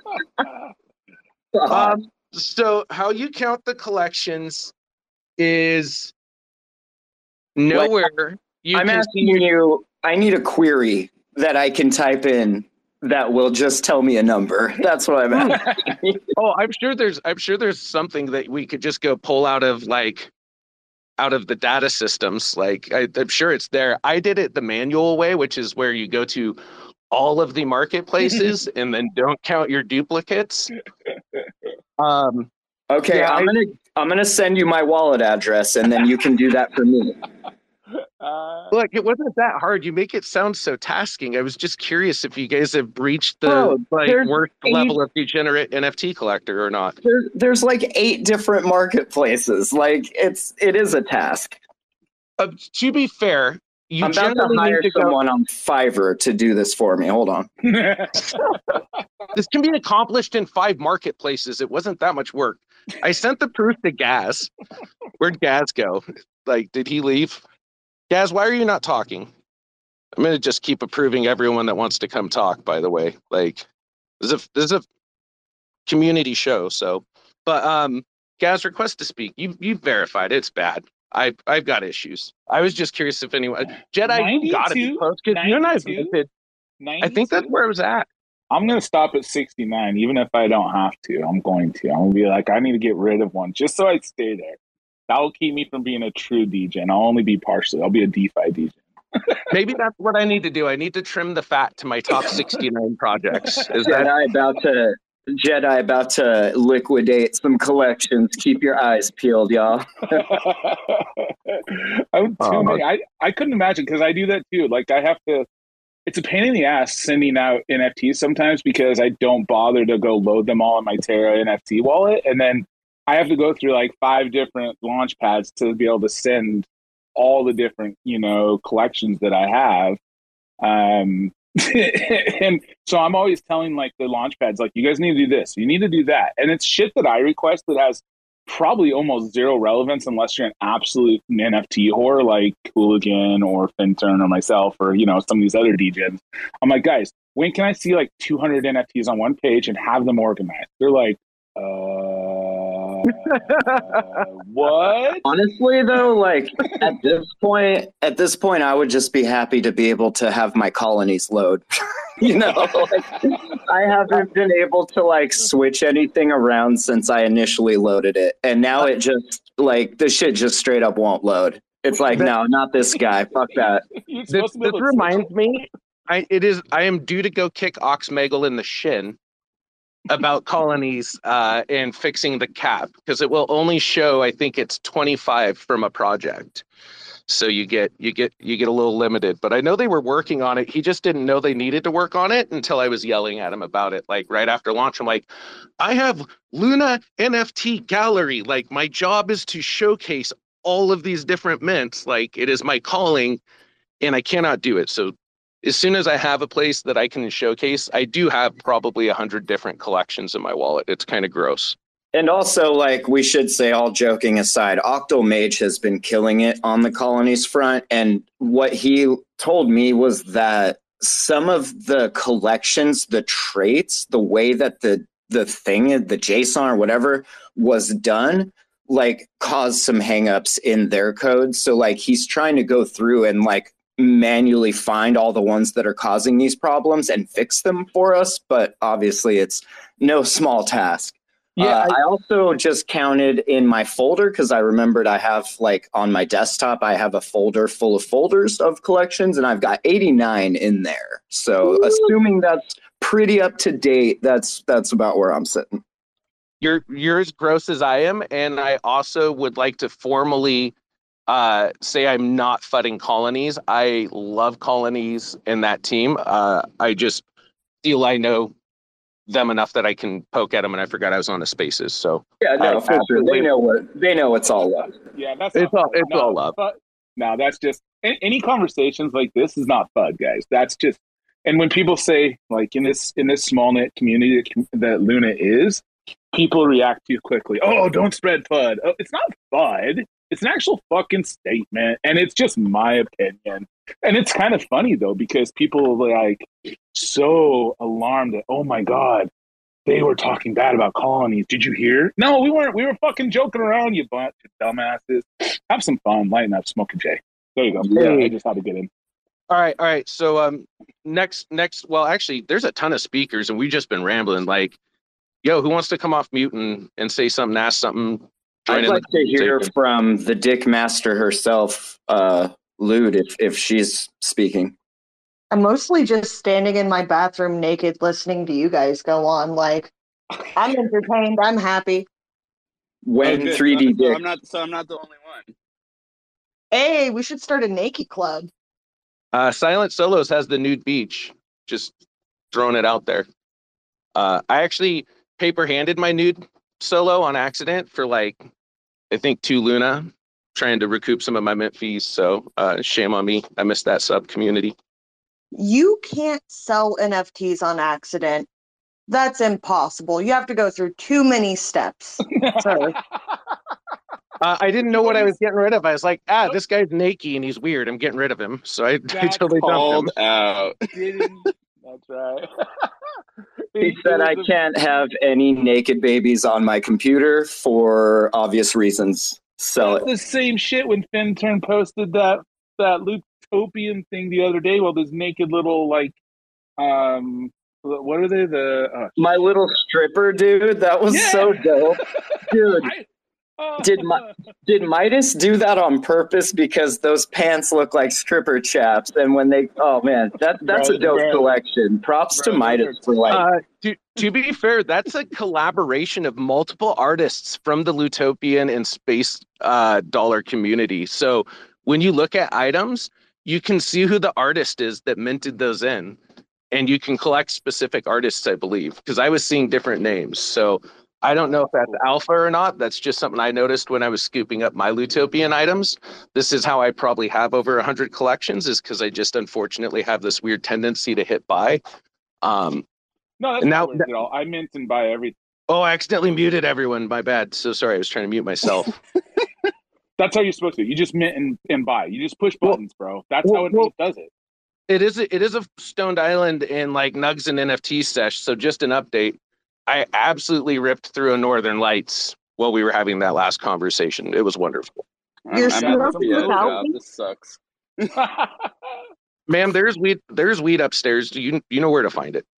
um, so how you count the collections is nowhere. Like, you I'm can asking see you, I need a query that I can type in that will just tell me a number. That's what I'm asking. Oh, I'm sure there's I'm sure there's something that we could just go pull out of like out of the data systems. Like I, I'm sure it's there. I did it the manual way, which is where you go to all of the marketplaces and then don't count your duplicates. Um, okay, yeah, I'm I, gonna I'm gonna send you my wallet address, and then you can do that for me. Uh, Look, it wasn't that hard. You make it sound so tasking. I was just curious if you guys have reached the Bro, like there's worst eight- level of degenerate N F T collector or not. There, there's like eight different marketplaces. Like it's it is a task. Uh, to be fair, you I'm about to generally hire need to someone go. on Fiverr to do this for me. Hold on. This can be accomplished in five marketplaces. It wasn't that much work. I sent the proof to Gaz. Where'd Gaz go? Like, did he leave? Gaz, why are you not talking? I'm gonna just keep approving everyone that wants to come talk. By the way, like, this is a this is a community show. So, but um, Gaz, request to speak. You you verified it's bad. I I've got issues. I was just curious if anyone Jedi got to be close because you and I visited. I think that's where it was at. I'm going to stop at sixty-nine, even if I don't have to. I'm going to. I'm going to be like, I need to get rid of one just so I stay there. That will keep me from being a true degen. I'll only be partially. I'll be a DeFi degen. Maybe that's what I need to do. I need to trim the fat to my top sixty-nine projects. Is Jedi that about to Jedi about to liquidate some collections. Keep your eyes peeled, y'all. I would too Oh. many. I, I couldn't imagine because I do that too. Like I have to. it's a pain in the ass sending out N F Ts sometimes because I don't bother to go load them all in my Terra N F T wallet. And then I have to go through like five different launch pads to be able to send all the different, you know, collections that I have. Um, and so I'm always telling like the launch pads, like, you guys need to do this, you need to do that. And it's shit that I request that has probably almost zero relevance unless you're an absolute N F T whore like Hooligan or Finturn or myself or, you know, some of these other D Js. I'm like, guys, when can I see like two hundred N F Ts on one page and have them organized? They're like, uh, uh what? Honestly, though, like at this point, at this point, I would just be happy to be able to have my colonies load. You know, like, I haven't been able to like switch anything around since I initially loaded it, and now it just like the shit just straight up won't load. It's like, no, not this guy. Fuck that. This, this reminds me, I it is I am due to go kick Oxmegal in the shin about colonies uh, and fixing the cap, because it will only show, I think it's twenty-five from a project. So you get you get you get a little limited, but I know they were working on it. He just didn't know they needed to work on it until I was yelling at him about it. Like right after launch, I'm like, I have Luna N F T gallery. Like my job is to showcase all of these different mints. Like it is my calling, and I cannot do it. So as soon as I have a place that I can showcase, I do have probably a hundred different collections in my wallet. It's kind of gross. And also, like, we should say, all joking aside, Octomage has been killing it on the colonies front. And what he told me was that some of the collections, the traits, the way that the the thing, the JSON or whatever was done, like, caused some hangups in their code. So, like, he's trying to go through and, like, manually find all the ones that are causing these problems and fix them for us. But obviously, it's no small task. Yeah, uh, I, I also just counted in my folder because I remembered I have like on my desktop, I have a folder full of folders of collections, and I've got eighty-nine in there. So Ooh. Assuming that's pretty up to date, that's that's about where I'm sitting. You're you're as gross as I am, and I also would like to formally uh, say I'm not fudding colonies. I love colonies and that team. Uh, I just feel I know them enough that I can poke at them, and I forgot I was on the spaces. So yeah, no, uh, for sure. They know what they know. It's all love. Yeah, that's it's all it's no, all love. But, no, that's just any conversations like this is not FUD, guys. That's just, and when people say like in this in this small knit community that Luna is, people react too quickly. Oh, don't spread FUD. Oh, it's not FUD. It's an actual fucking statement, and it's just my opinion. And it's kind of funny though, because people are like so alarmed that, oh my God, they were talking bad about colonies. Did you hear? No, we weren't. We were fucking joking around, you bunch of dumbasses. Have some fun, lighten up, smoke a J. There you go. Yeah, I just had to get in. All right, all right. So um, next, next. Well, actually, there's a ton of speakers, and we've just been rambling. Like, yo, who wants to come off mute and, and say something, ask something? I'd like to hear from the Dick Master herself, uh, Lude, if, if she's speaking. I'm mostly just standing in my bathroom naked listening to you guys go on. Like, I'm entertained. I'm happy. When oh, three D so, Dick. So I'm not, so I'm not the only one. Hey, we should start a naked club. Uh, Silent Solos has the nude beach. Just throwing it out there. Uh, I actually paper-handed my nude solo on accident for like, I think two Luna, trying to recoup some of my mint fees. So uh, shame on me. I missed that sub community. You can't sell N F Ts on accident. That's impossible. You have to go through too many steps. Sorry. Uh, I didn't know what I was getting rid of. I was like, ah, this guy's naked and he's weird. I'm getting rid of him. So I, I totally dumped him. Out. That's right. He said I can't have any naked babies on my computer for obvious reasons. So it's the same shit when Finturn posted that that Lutopian thing the other day. Well, this naked little like, um, what are they? The uh, my little stripper dude. That was yeah. so dope, dude. I, uh, did my did Midas do that on purpose because those pants look like stripper chaps? And when they, oh man, that that's bro, a dope bro, collection. Props bro, to Midas for like. Uh, to, to be fair, that's a collaboration of multiple artists from the Lutopian and Space uh, Dollar community. So when you look at items, you can see who the artist is that minted those in, and you can collect specific artists, I believe, because I was seeing different names. So I don't know if that's alpha or not. That's just something I noticed when I was scooping up my Lutopian items. This is how I probably have over one hundred collections, is because I just unfortunately have this weird tendency to hit buy. Um, no, that's and not now, weird at all. I mint and buy everything. Oh, I accidentally muted everyone. My bad. So sorry. I was trying to mute myself. That's how you're supposed to. You just mint and, and buy. You just push buttons, well, bro. That's well, how it well, does it. It is a, it is a Stoned Island and like Nugs and N F T sesh. So just an update. I absolutely ripped through a Northern Lights while we were having that last conversation. It was wonderful. You're I'm, I'm smoking yeah, without me? This sucks. Ma'am, there's weed. There's weed upstairs. Do you you know where to find it?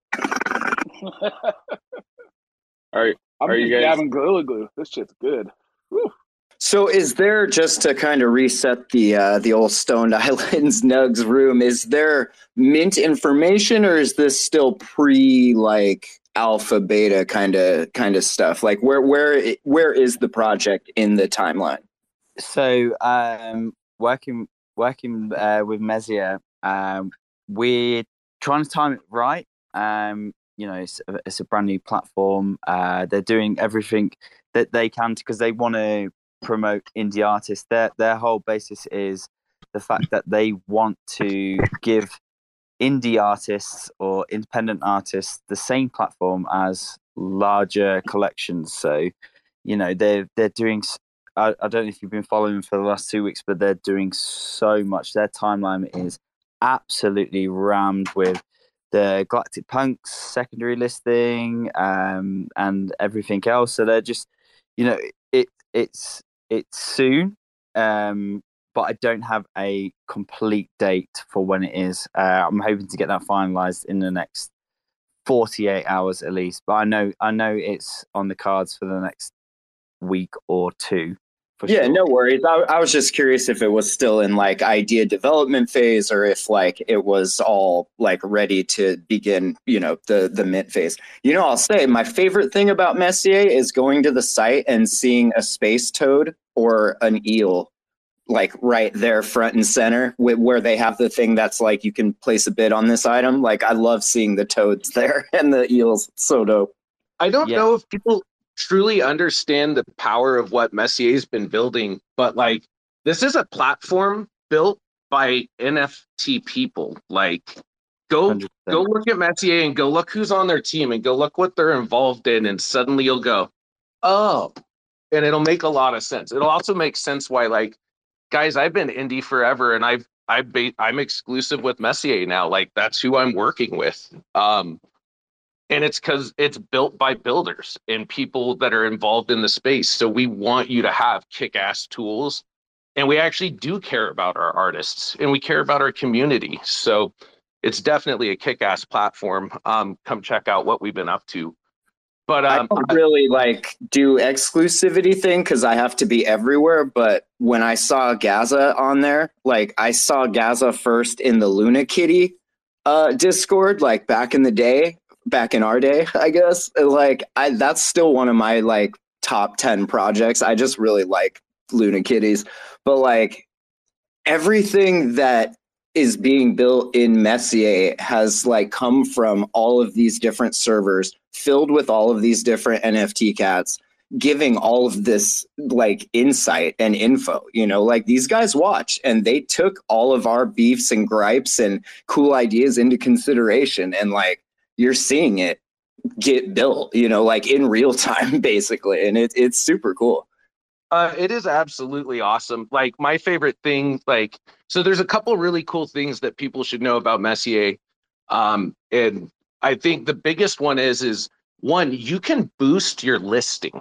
All right. I'm Are just you guys dabbing Gorilla Glue. This shit's good. Whew. So is there, just to kind of reset the uh, the old Stoned Islands Nugs room, is there mint information, or is this still pre like alpha beta kind of kind of stuff? Like where where where is the project in the timeline? So um, working working uh, with Messier, um, we're trying to time it right. Um, you know, it's, it's a brand new platform. Uh, they're doing everything that they can because they want to promote indie artists. Their their whole basis is the fact that they want to give indie artists or independent artists the same platform as larger collections. So, you know, they're they're doing. I, I don't know if you've been following for the last two weeks, but they're doing so much. Their timeline is absolutely rammed with the Galactic Punks secondary listing um, and everything else. So they're just, you know, it it's it's soon, um, but I don't have a complete date for when it is. Uh, I'm hoping to get that finalized in the next forty-eight hours at least. But I know I know it's on the cards for the next week or two. Yeah, sure. no worries. I, I was just curious if it was still in like idea development phase, or if like it was all like ready to begin, you know, the the mint phase. You know, I'll say my favorite thing about Messier is going to the site and seeing a space toad or an eel like right there front and center, with, where they have the thing that's like you can place a bid on this item. Like I love seeing the toads there and the eels. It's so dope. I don't Yeah. know if people truly understand the power of what Messier's been building, but like this is a platform built by N F T people. Like go one hundred percent. go look at Messier and go look who's on their team and go look what they're involved in, and suddenly you'll go, oh, and it'll make a lot of sense. It'll also make sense why, like, guys, I've been indie forever and I've I've ba- I'm exclusive with Messier now. Like that's who I'm working with. Um And it's because it's built by builders and people that are involved in the space. So we want you to have kick-ass tools. And we actually do care about our artists and we care about our community. So it's definitely a kick-ass platform. Um, come check out what we've been up to. But um, I don't really like do exclusivity thing because I have to be everywhere. But when I saw Gaza on there, like I saw Gaza first in the Luna Kitty uh, Discord, like back in the day. Back in our day, I guess. Like I that's still one of my like top ten projects. I just really like Luna Kitties. But like everything that is being built in Messier has like come from all of these different servers filled with all of these different N F T cats giving all of this like insight and info. You know, like these guys watch and they took all of our beefs and gripes and cool ideas into consideration, and like you're seeing it get built, you know, like in real time, basically. And it, it's super cool. Uh, it is absolutely awesome. Like my favorite thing, like, so there's a couple really cool things that people should know about Messier. Um, and I think the biggest one is, is one, you can boost your listing.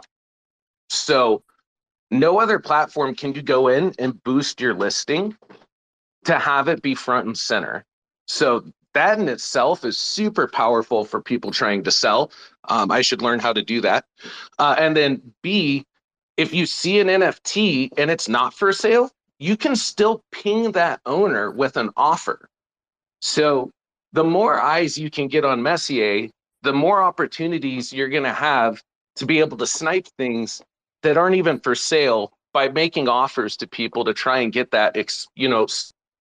So no other platform can you go in and boost your listing to have it be front and center. So that in itself is super powerful for people trying to sell. Um, I should learn how to do that. Uh, and then B, if you see an N F T and it's not for sale, you can still ping that owner with an offer. So the more eyes you can get on Messier, the more opportunities you're going to have to be able to snipe things that aren't even for sale by making offers to people to try and get that, ex, you know,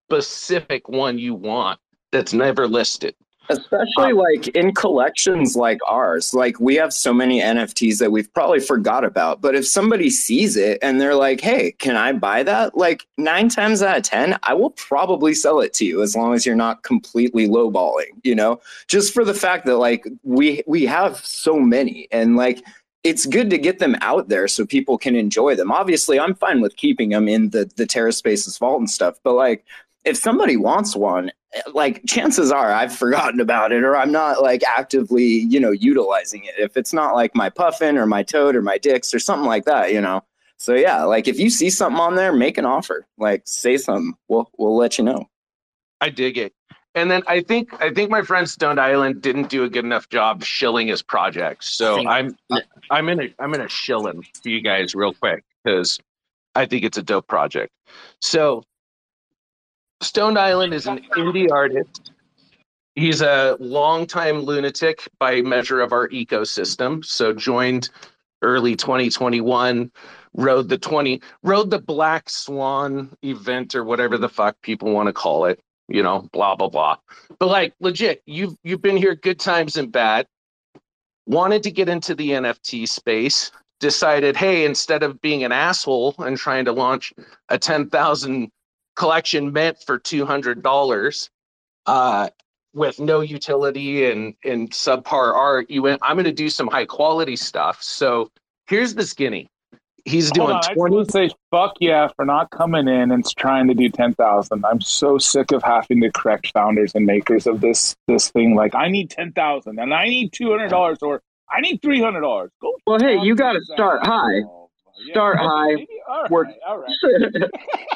specific one you want that's never listed. Especially Um, like in collections like ours, like we have so many N F Ts that we've probably forgot about. But if somebody sees it and they're like, hey, can I buy that? Like nine times out of ten, I will probably sell it to you as long as you're not completely lowballing, you know, just for the fact that like we we have so many, and like it's good to get them out there so people can enjoy them. Obviously, I'm fine with keeping them in the the Terra Spaces vault and stuff, but like if somebody wants one, like chances are I've forgotten about it, or I'm not like actively, you know, utilizing it. If it's not like my Puffin or my Toad or my Dix or something like that, you know. So yeah, like if you see something on there, make an offer. Like say something. We'll we'll let you know. I dig it. And then I think I think my friend Stoned Island didn't do a good enough job shilling his project. So think- I'm I'm in a I'm in a shilling for you guys real quick because I think it's a dope project. So Stoned Island is an indie artist. He's a longtime lunatic by measure of our ecosystem. So joined early twenty twenty-one, rode the twenty, rode the Black Swan event or whatever the fuck people want to call it. You know, blah blah blah. But like legit, you've you've been here good times and bad. Wanted to get into the N F T space. Decided, hey, instead of being an asshole and trying to launch a ten thousand collection meant for two hundred dollars uh, with no utility and, and subpar art, you went, I'm going to do some high quality stuff. So here's the skinny. He's Hold doing on, I just twenty. want to say fuck yeah for not coming in and trying to do ten thousand. I'm so sick of having to correct founders and makers of this this thing. Like, I need ten thousand and I need two hundred dollars or I need three hundred dollars. Go. Well, hey, you got to fuck start yourself. high. Yeah, Start okay, high. maybe- All right, Work. all right.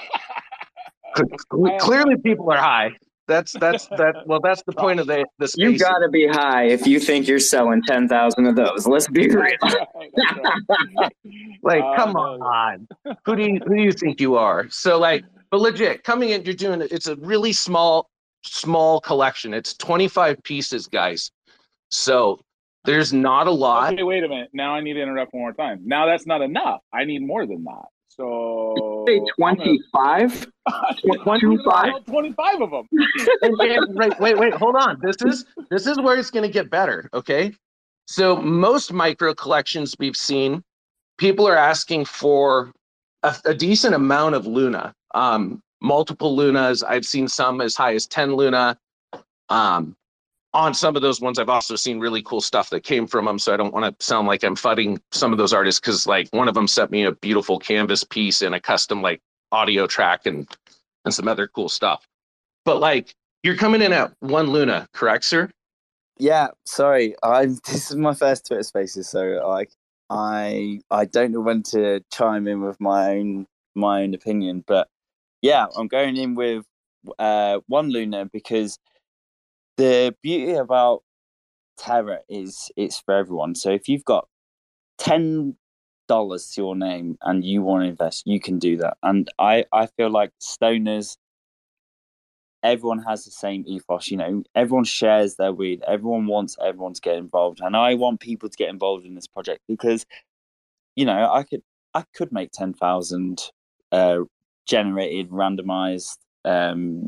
Clearly, people are high. That's that's that. Well, that's the point of the the space. You got to be high if you think you're selling ten thousand of those. Let's be real. That's right, that's right. Like, Uh, come no. on. Who do you who do you think you are? So like, but legit, coming in, you're doing it. It's a really small, small collection. It's twenty-five pieces, guys. So there's not a lot. Okay, wait a minute. Now I need to interrupt one more time. Now that's not enough. I need more than that. So Say twenty-five. twenty-five. twenty-five of them. And- and- wait, wait, wait, hold on. This is this is where it's going to get better. Okay, so most micro collections we've seen, people are asking for a, a decent amount of Luna, um, multiple Lunas. I've seen some as high as ten Luna. Um, on some of those ones, I've also seen really cool stuff that came from them. So I don't want to sound like I'm fudding some of those artists because, like, one of them sent me a beautiful canvas piece and a custom like audio track and and some other cool stuff. But like, you're coming in at one Luna, correct, sir? Yeah, sorry. I'm. This is my first Twitter Spaces, so like, I I don't know when to chime in with my own my own opinion, but yeah, I'm going in with uh, one Luna because the beauty about Terra is it's for everyone. So if you've got ten dollars to your name and you want to invest, you can do that. And I I feel like stoners, everyone has the same ethos, you know, everyone shares their weed, everyone wants everyone to get involved, and I want people to get involved in this project because, you know, I could I could make ten thousand uh, generated randomized um,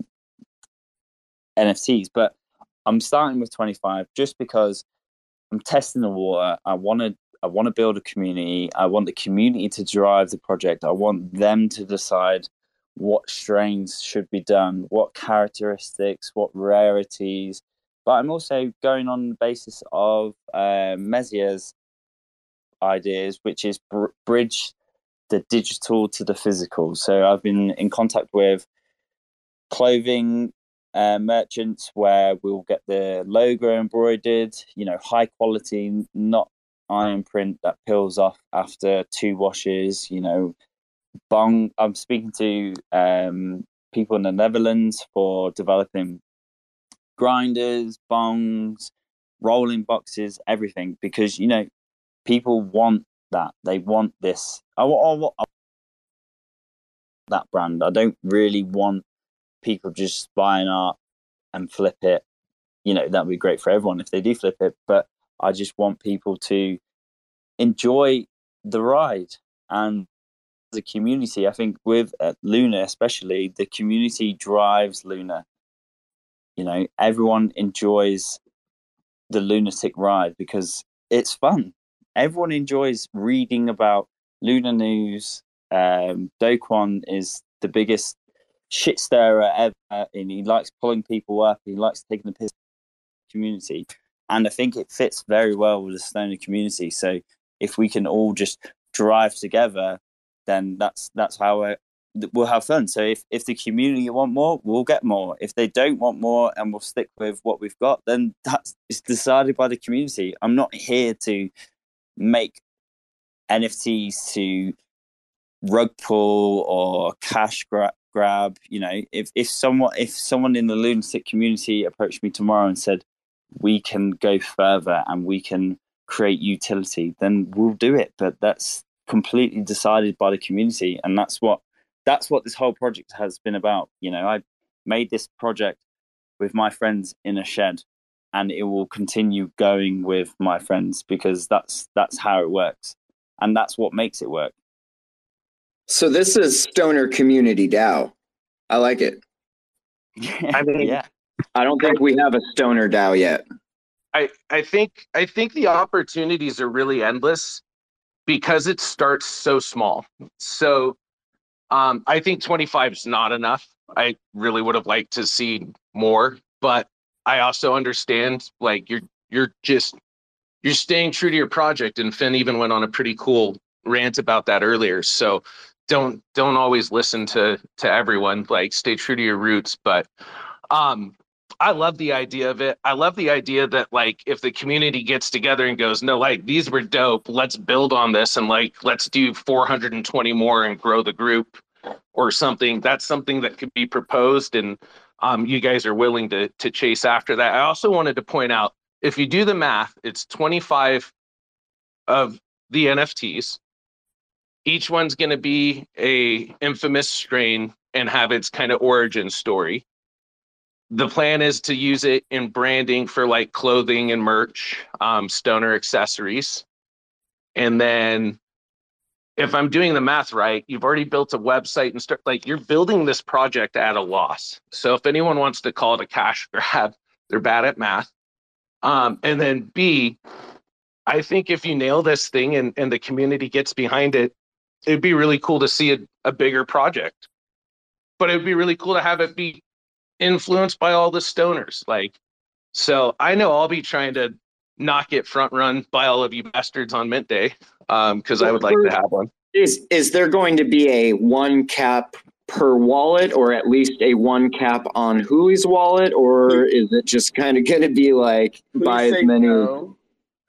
N F Ts, but I'm starting with twenty-five just because I'm testing the water. I want to I want to build a community. I want the community to drive the project. I want them to decide what strains should be done, what characteristics, what rarities. But I'm also going on the basis of uh, Mezier's ideas, which is br- bridge the digital to the physical. So I've been in contact with clothing uh, merchants where we'll get the logo embroidered, you know, high quality, not iron print that peels off after two washes, you know. Bong, I'm speaking to um, people in the Netherlands for developing grinders, bongs, rolling boxes, everything, because, you know, people want that. They want this. I want that brand. I don't really want people just buying art and flip it. You know, that'd be great for everyone if they do flip it, but I just want people to enjoy the ride. And the community, I think with uh, Luna especially, the community drives Luna. You know, everyone enjoys the lunatic ride because it's fun. Everyone enjoys reading about Luna news. Um, Do Kwon is the biggest shit stirrer ever, and he likes pulling people up. He likes taking the piss out of the community, and I think it fits very well with the stoner community. So if we can all just drive together, then that's that's how we're, we'll have fun. So if, if the community want more, we'll get more. If they don't want more and we'll stick with what we've got, then that's it's decided by the community. I'm not here to make N F Ts to rug pull or cash gra- grab. You know, if if someone if someone in the lunatic community approached me tomorrow and said we can go further and we can create utility, then we'll do it. But that's completely decided by the community, and that's what that's what this whole project has been about. You know, I made this project with my friends in a shed, and it will continue going with my friends because that's that's how it works, and that's what makes it work. So this is Stoner Community DAO. I like it. I mean, Yeah. I don't think we have a Stoner DAO yet. I, I think I think the opportunities are really endless because it starts so small. So um, I think twenty-five is not enough. I really would have liked to see more, but I also understand like you're you're just you're staying true to your project, and Finn even went on a pretty cool rant about that earlier. So don't don't always listen to to everyone. Like stay true to your roots. But um, I love the idea of it. I love the idea that like if the community gets together and goes, no, like these were dope. Let's build on this and like let's do four hundred twenty more and grow the group or something. That's something that could be proposed, and um, you guys are willing to to chase after that. I also wanted to point out, if you do the math, it's twenty-five of the N F Ts. Each one's going to be a infamous strain and have its kind of origin story. The plan is to use it in branding for like clothing and merch, um, stoner accessories. And then if I'm doing the math right, you've already built a website and start like you're building this project at a loss. So if anyone wants to call it a cash grab, they're bad at math. Um, and then B, I think if you nail this thing and, and the community gets behind it, it'd be really cool to see a, a bigger project. But it'd be really cool to have it be influenced by all the stoners. Like, so I know I'll be trying to not get front run by all of you bastards on Mint Day, um, because I would like to have one. Is is there going to be a one cap per wallet, or at least a one cap on Hui's wallet, or is it just kind of going to be like buy as many? No.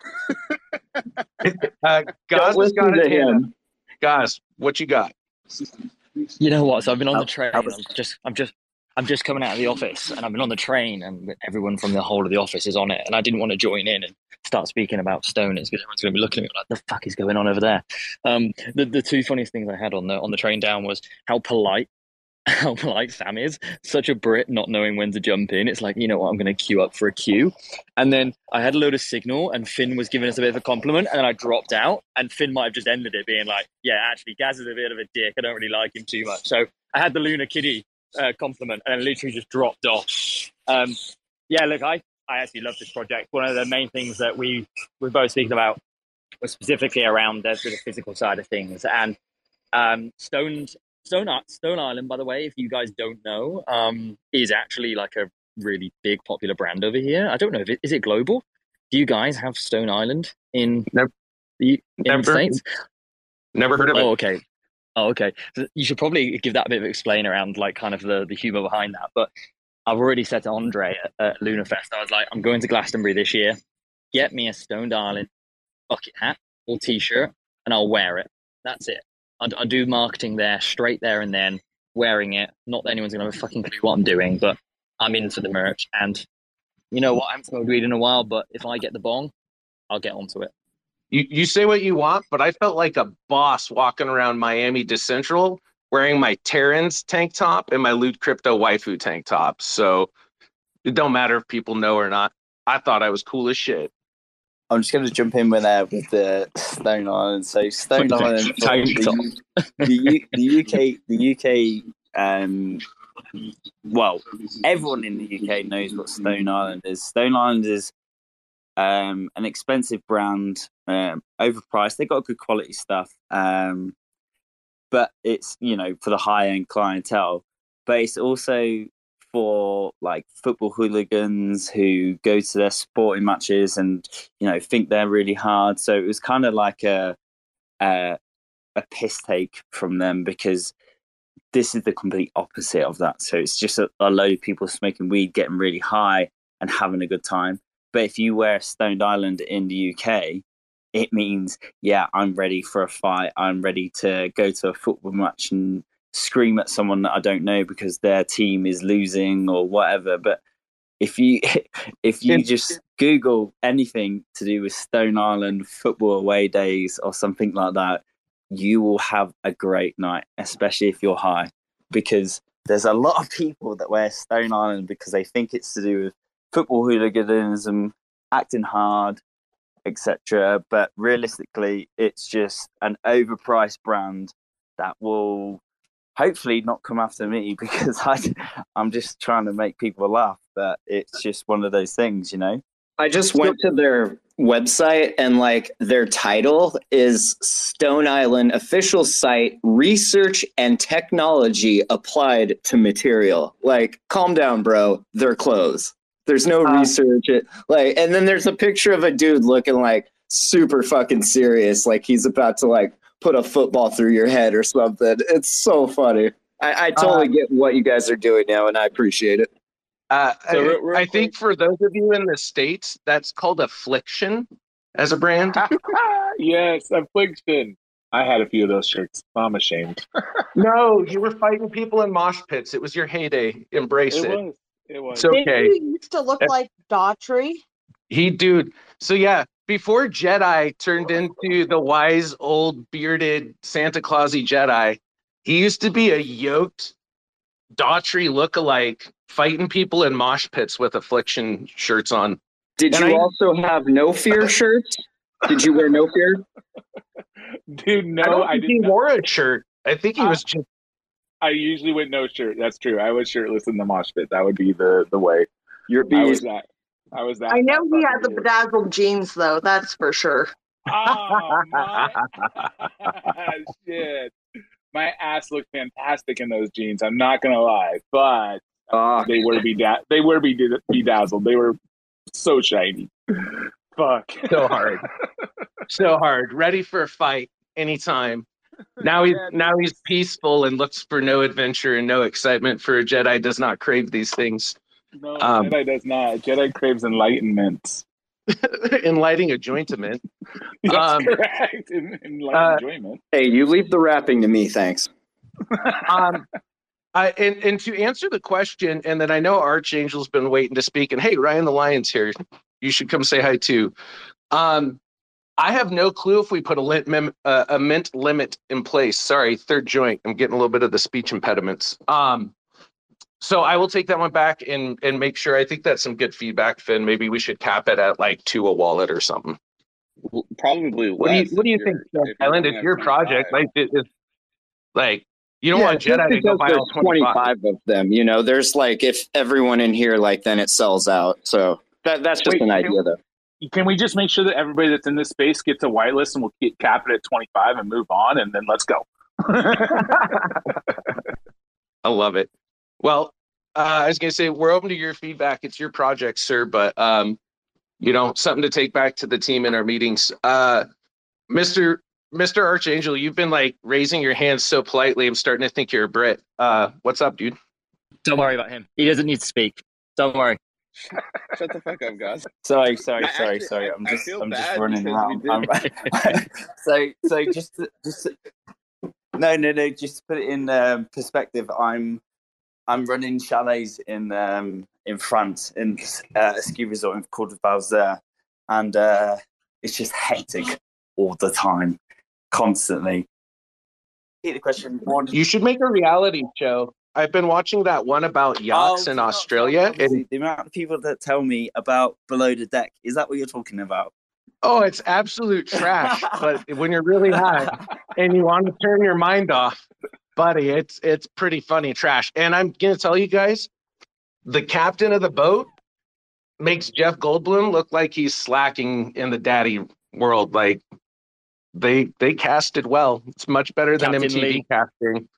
uh, Gaz has got it in. Guys, what you got? You know what? So I've been on the train. I'm just, I'm just, I'm just coming out of the office, and I've been on the train, and everyone from the whole of the office is on it. And I didn't want to join in and start speaking about stoners because everyone's going to be looking at me like, "The fuck is going on over there?" Um, the the two funniest things I had on the on the train down was how polite. How polite Sam is. Such a Brit, not knowing when to jump in. It's like, you know what, I'm going to queue up for a queue. And then I had a load of signal, and Finn was giving us a bit of a compliment, and then I dropped out, and Finn might have just ended it being like, yeah, actually, Gaz is a bit of a dick. I don't really like him too much. So I had the Luna Kitty uh, compliment, and then literally just dropped off. Um, yeah, look, I, I actually love this project. One of the main things that we were both speaking about was specifically around the, the physical side of things. And um, Stoned Stone, Stone Island, by the way, if you guys don't know, um, is actually like a really big popular brand over here. I don't know if it is it global. Do you guys have Stone Island in never, the in never, the States? Never heard of oh, it. Oh, okay. Oh, okay. So you should probably give that a bit of explain around like kind of the, the humor behind that. But I've already said to Andre at, at Luna Fest, I was like, I'm going to Glastonbury this year. Get me a Stone Island bucket hat or T-shirt, and I'll wear it. That's it. I, I do marketing there, straight there and then, wearing it. Not that anyone's going to have a fucking clue what I'm doing, but I'm in for the merch. And you know what? I haven't smoked weed in a while, but if I get the bong, I'll get onto it. You you say what you want, but I felt like a boss walking around Miami Decentral wearing my Terrans tank top and my Loot Crypto waifu tank top. So it don't matter if people know or not. I thought I was cool as shit. I'm just going to jump in with there with the Stone Island. So Stone Island, the, the, U, the U K, the U K. Um, well, everyone in the U K knows what Stone Island is. Stone Island is um, an expensive brand, um, overpriced. They got good quality stuff, um, but it's, you know, for the high end clientele. But it's also for like football hooligans who go to their sporting matches and, you know, think they're really hard. So it was kind of like a a, a piss take from them, because this is the complete opposite of that. So it's just a, a load of people smoking weed, getting really high and having a good time. But if you wear Stoned Island in the U K, it means, yeah, I'm ready for a fight. I'm ready to go to a football match and scream at someone that I don't know because their team is losing or whatever. But if you if you just Google anything to do with Stone Island football away days or something like that, you will have a great night, especially if you're high, because there's a lot of people that wear Stone Island because they think it's to do with football hooliganism, acting hard, et cetera. But realistically, it's just an overpriced brand that will hopefully not come after me, because I, I'm just trying to make people laugh. But it's just one of those things, you know? I just went to their website and like their title is Stone Island official site, research and technology applied to material. Like, calm down, bro. They're clothes. There's no uh, research. It, like, and then there's a picture of a dude looking like super fucking serious, like he's about to like put a football through your head or something. It's so funny. I, I totally uh, get what you guys are doing now, and I appreciate it. Uh, so real, real I, I think for those of you in the States, that's called Affliction as a brand. Yes, Affliction. I had a few of those shirts. I'm ashamed. No, you were fighting people in mosh pits. It was your heyday. Embrace it. It was. It was. It's okay. Did you used to look like Daughtry? He, dude. So yeah, before Jedi turned into the wise old bearded Santa Clausy Jedi, he used to be a yoked Daughtry lookalike, fighting people in mosh pits with Affliction shirts on. Did and you I, also have No Fear shirts? Did you wear No Fear? Dude, no, I, don't I think didn't. He wore a shirt. I think he I, was just. I usually went no shirt. That's true. I was shirtless in the mosh pit. That would be the, the way. You're I was that. I was that. I know he had the bedazzled jeans, though. That's for sure. Oh, my shit. My ass looked fantastic in those jeans. I'm not gonna lie, but uh, they were beda- they were bed- bedazzled. They were so shiny. Fuck, so hard, so hard. Ready for a fight anytime. Now he's now he's peaceful and looks for no adventure and no excitement. For a Jedi, does not crave these things. No, um, Jedi does not. Jedi craves enlightenment. Enlightening enjoyment. That's um, correct. Enlightened uh, enjoyment. Hey, you leave the rapping to me, thanks. um, I, and, and to answer the question, and then I know Archangel's been waiting to speak, and hey, Ryan the Lion's here. You should come say hi too. Um, I have no clue if we put a, lit mem- uh, a mint limit in place. Sorry, third joint. I'm getting a little bit of the speech impediments. Um, So I will take that one back and and make sure. I think that's some good feedback, Finn. Maybe we should cap it at like two a wallet or something. Probably. What do you What do you think, Stone Island? It's your project. Like it, it's like you don't yeah, want Jedi to go buy all twenty-five of them. You know, there's like if everyone in here like then it sells out. So that that's just Wait, an can, idea, though. Can we just make sure that everybody that's in this space gets a whitelist, and we'll keep, cap it at twenty-five and move on, and then let's go. I love it. Well. Uh, I was going to say, we're open to your feedback. It's your project, sir, but, um, you know, something to take back to the team in our meetings. Uh, Mister Mister Archangel, you've been, like, raising your hands so politely. I'm starting to think you're a Brit. Uh, what's up, dude? Don't worry about him. He doesn't need to speak. Don't worry. Shut the fuck up, guys. Sorry, sorry, I sorry, actually, sorry. I, I'm just, I'm just bad running around. we I'm, so, so just, to, just to, no, no, no. Just to put it in um, perspective, I'm, I'm running chalets in, um, in France in uh, a ski resort called Valzer, and uh, it's just hectic all the time, constantly. The question: what... You should make a reality show. I've been watching that one about yachts oh, in Australia. And the amount of people that tell me about Below the Deck, is that what you're talking about? Oh, it's absolute trash. But when you're really high and you want to turn your mind off, buddy, it's it's pretty funny trash. And I'm gonna tell you guys, the captain of the boat makes Jeff Goldblum look like he's slacking in the daddy world. Like they they casted well. It's much better than Captain M T V Lee. casting.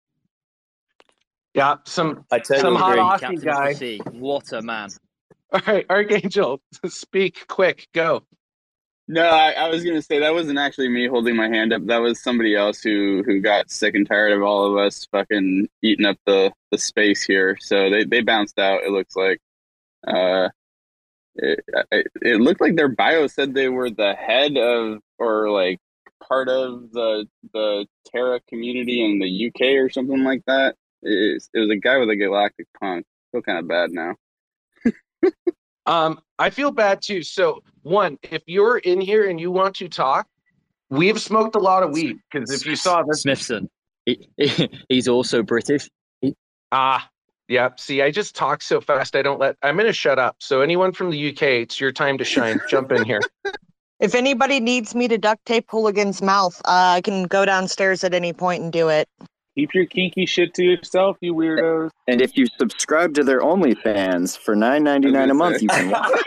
Yeah, some I totally some hot agree. Aussie Captain of guy. the Sea. What a man. All right, Archangel, speak quick, go. No, I, I was gonna say that wasn't actually me holding my hand up. That was somebody else who who got sick and tired of all of us fucking eating up the the space here. So they they bounced out. It looks like. Uh, it, it it looked like their bio said they were the head of or like part of the the Terra community in the U K or something like that. It, it was a guy with a galactic punk. I feel kind of bad now. Um, I feel bad too. So, one, if you're in here and you want to talk, we've smoked a lot of weed because if you saw this, Smithson. He, he, he's also British. He, ah, yeah. See, I just talk so fast. I don't let. I'm gonna shut up. So, anyone from the U K, it's your time to shine. Jump in here. If anybody needs me to duct tape Hooligan's mouth, uh, I can go downstairs at any point and do it. Keep your kinky shit to yourself, you weirdos. And if you subscribe to their OnlyFans for nine ninety nine a month, you can watch.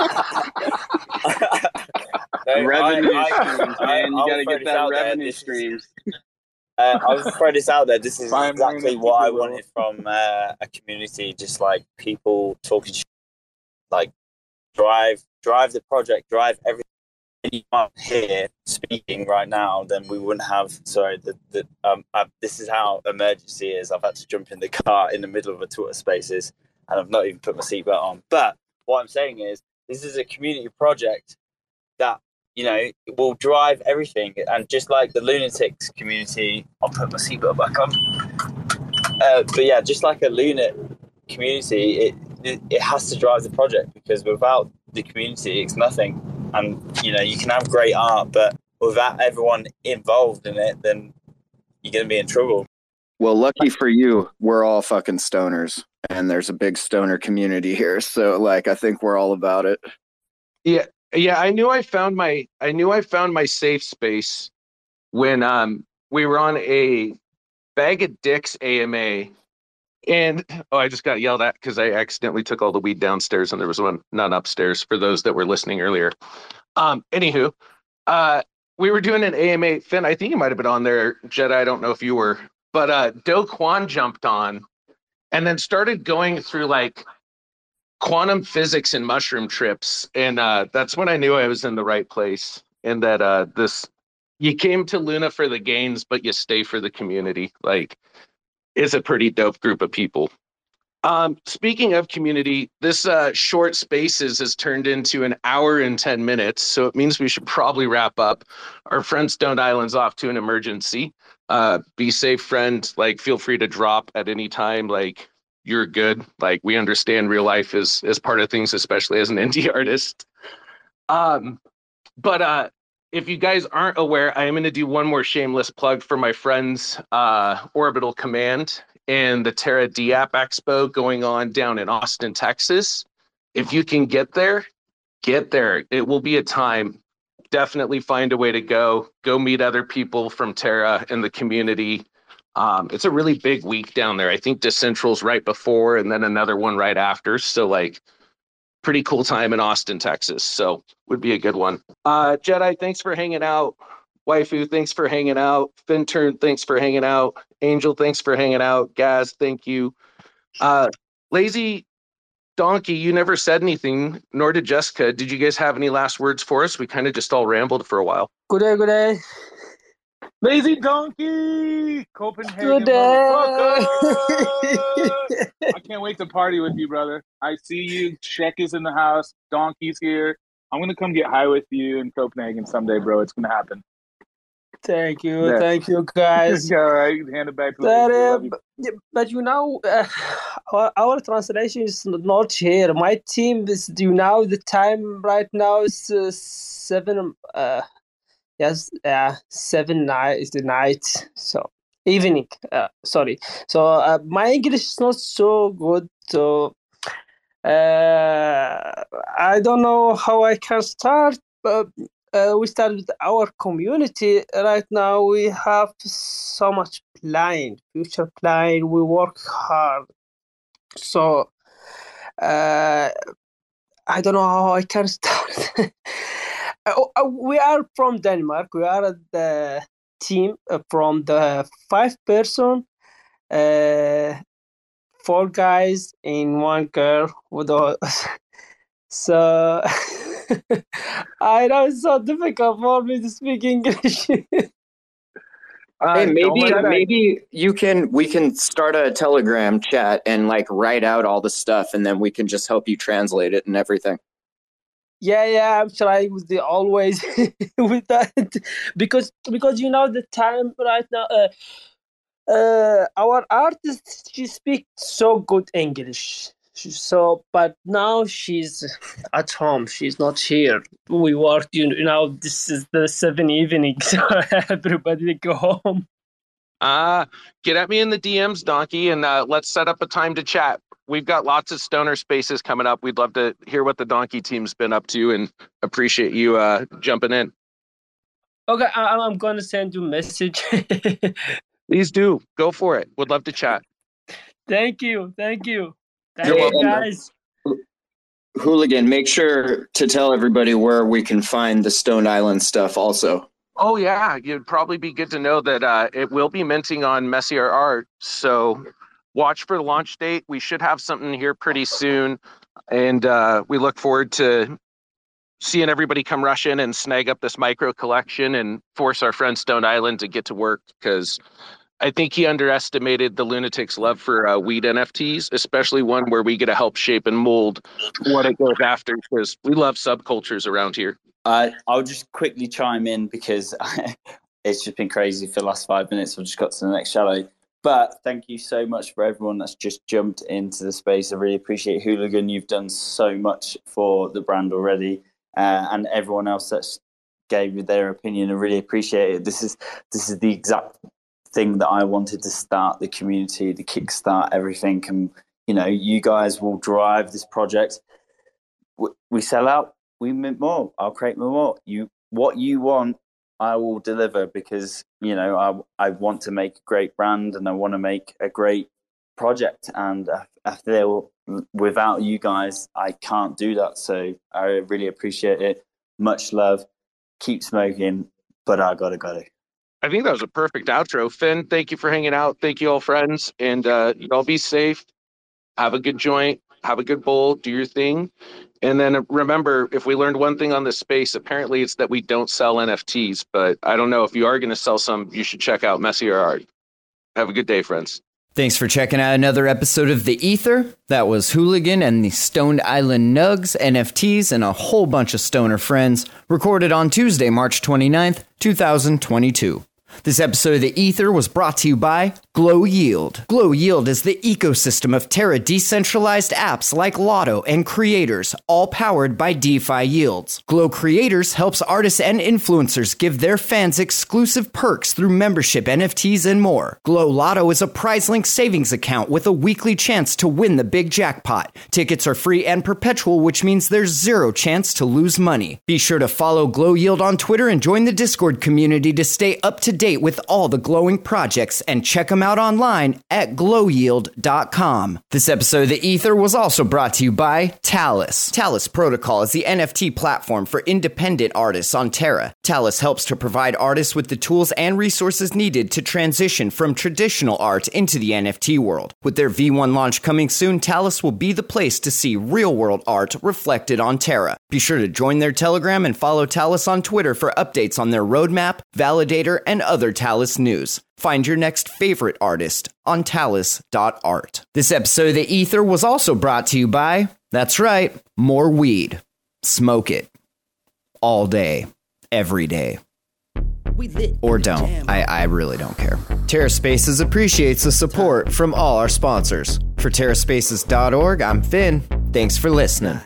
No, revenue I- I- streams, I- man. You I'll got to throw get this that out there. revenue This is- streams. Uh, I'll throw this out there. This is Fine, exactly man, what I people will. wanted from uh, a community, just like people talking, sh- like drive, drive the project, drive everything. Anyone here speaking right now, then we wouldn't have. Sorry, the, the um, I, this is how emergency is. I've had to jump in the car in the middle of a Twitter Spaces, and I've not even put my seatbelt on. But what I'm saying is, this is a community project that, you know, will drive everything. And just like the Lunatics community, I'll put my seatbelt back on. Uh, but yeah, just like a Lunatic community, it, it it has to drive the project, because without the community, it's nothing. And, you know, you can have great art, but without everyone involved in it, then you're going to be in trouble. Well, lucky for you, we're all fucking stoners, and there's a big stoner community here. So, like, I think we're all about it. Yeah, yeah. I knew I found my. I knew I found my safe space when um we were on a Bag of Dicks A M A, and oh, I just got yelled at because I accidentally took all the weed downstairs, and there was one none upstairs. For those that were listening earlier, um, anywho, uh, we were doing an A M A. Finn, I think you might have been on there. Jedi, I don't know if you were, but uh, Do Kwon jumped on, and then started going through like quantum physics and mushroom trips, and uh, that's when I knew I was in the right place, and that uh, this you came to Luna for the gains, but you stay for the community. Like, it's a pretty dope group of people. Um, speaking of community, this uh, short spaces has turned into an hour and ten minutes, so it means we should probably wrap up. Our friend Stone Island's off to an emergency. Uh, be safe, friend. Like, feel free to drop at any time. Like, you're good. Like, we understand real life is is part of things, especially as an indie artist. Um, but uh, if you guys aren't aware, I am going to do one more shameless plug for my friends, uh, Orbital Command and the Terra D A P Expo going on down in Austin, Texas. If you can get there, get there. It will be a time. Definitely find a way to go. Go meet other people from Terra and the community. Um, it's a really big week down there. I think Decentral's right before and then another one right after. So, like, pretty cool time in Austin, Texas. So would be a good one. Uh, Jedi, thanks for hanging out. Waifu, thanks for hanging out. Finturn, thanks for hanging out. Angel, thanks for hanging out. Gaz, thank you. Uh, Lazy Donkey, you never said anything, nor did Jessica. Did you guys have any last words for us? We kind of just all rambled for a while. Good day, good day. Lazy Donkey! Copenhagen, Good day. motherfucker! I can't wait to party with you, brother. I see you. Shek is in the house. Donkey's here. I'm going to come get high with you in Copenhagen someday, bro. It's going to happen. Thank you, Yeah. thank you, guys. All right, hand it back to That, Lazy. uh, Love you. but, but you know, uh, our, our translation is not here. My team is, you know, the time right now is uh, seven, uh, yes, uh, seven night is the night, so evening, uh, sorry. So uh, my English is not so good, so uh, I don't know how I can start, but uh, we started with our community. Right now, we have so much plan, future plan. We work hard. So, uh, I don't know how I can start. uh, we are from Denmark. We are the team from the five person, uh, four guys and one girl. With all. So I know it's so difficult for me to speak English. Uh, hey, maybe maybe you can we can start a Telegram chat and like write out all the stuff, and then we can just help you translate it and everything. Yeah, yeah, I'm trying with the always with that because because you know the time right now. Uh, uh, our artist, she speaks so good English. So, but now she's at home. She's not here. We work, you know, this is the seven evening, so everybody go home. Uh, get at me in the D Ms, Donkey, and uh, let's set up a time to chat. We've got lots of stoner spaces coming up. We'd love to hear what the Donkey team's been up to and appreciate you uh, jumping in. Okay, I- I'm going to send you a message. Please do. Go for it. Would love to chat. Thank you. Thank you. Thank You're you, welcome. guys. Hooligan, make sure to tell everybody where we can find the Stone Island stuff also. Oh, yeah. It'd probably be good to know that uh, it will be minting on Messier Art. So watch for the launch date. We should have something here pretty soon. And uh, we look forward to seeing everybody come rush in and snag up this micro collection and force our friend Stone Island to get to work, because I think he underestimated the Lunatic's love for uh, weed N F Ts, especially one where we get to help shape and mold what it goes after, because we love subcultures around here. Uh, I'll just quickly chime in because it's just been crazy for the last five minutes. I've just got to the next shallow. But thank you so much for everyone that's just jumped into the space. I really appreciate Hooligan. You've done so much for the brand already. Uh, and everyone else that's gave you their opinion. I really appreciate it. This is this is the exact thing that I wanted to start the community, the kickstart everything. And, you know, you guys will drive this project. We sell out, we mint more. I'll create more. You, what you want, I will deliver, because, you know, I I want to make a great brand and I want to make a great project. And I feel without you guys, I can't do that. So I really appreciate it. Much love. Keep smoking, but I gotta go. I think that was a perfect outro. Finn, thank you for hanging out. Thank you all, friends. And uh, y'all be safe. Have a good joint. Have a good bowl. Do your thing. And then remember, if we learned one thing on this space, apparently it's that we don't sell N F Ts. But I don't know, if you are going to sell some, you should check out Messier Art. Have a good day, friends. Thanks for checking out another episode of The Ether. That was Hooligan and the Stone Island Nugs, N F Ts, and a whole bunch of stoner friends, recorded on Tuesday, March twenty-ninth, two thousand twenty-two. This episode of The Ether was brought to you by Glow Yield. Glow Yield is the ecosystem of Terra decentralized apps like Lotto and Creators, all powered by DeFi Yields. Glow Creators helps artists and influencers give their fans exclusive perks through membership, N F Ts, and more. Glow Lotto is a prize-linked savings account with a weekly chance to win the big jackpot. Tickets are free and perpetual, which means there's zero chance to lose money. Be sure to follow Glow Yield on Twitter and join the Discord community to stay up to date with all the glowing projects, and check them out online at glow yield dot com. This episode of The Ether was also brought to you by Talus. Talus Protocol is the N F T platform for independent artists on Terra. Talus helps to provide artists with the tools and resources needed to transition from traditional art into the N F T world. With their V one launch coming soon, Talus will be the place to see real-world art reflected on Terra. Be sure to join their Telegram and follow Talus on Twitter for updates on their roadmap, validator, and other Talus news. Find your next favorite artist on talus dot art. This episode of The Ether was also brought to you by, that's right, more weed. Smoke it. All day. Every day. Or don't. I, I really don't care. TerraSpaces appreciates the support from all our sponsors. For terra spaces dot org, I'm Finn. Thanks for listening.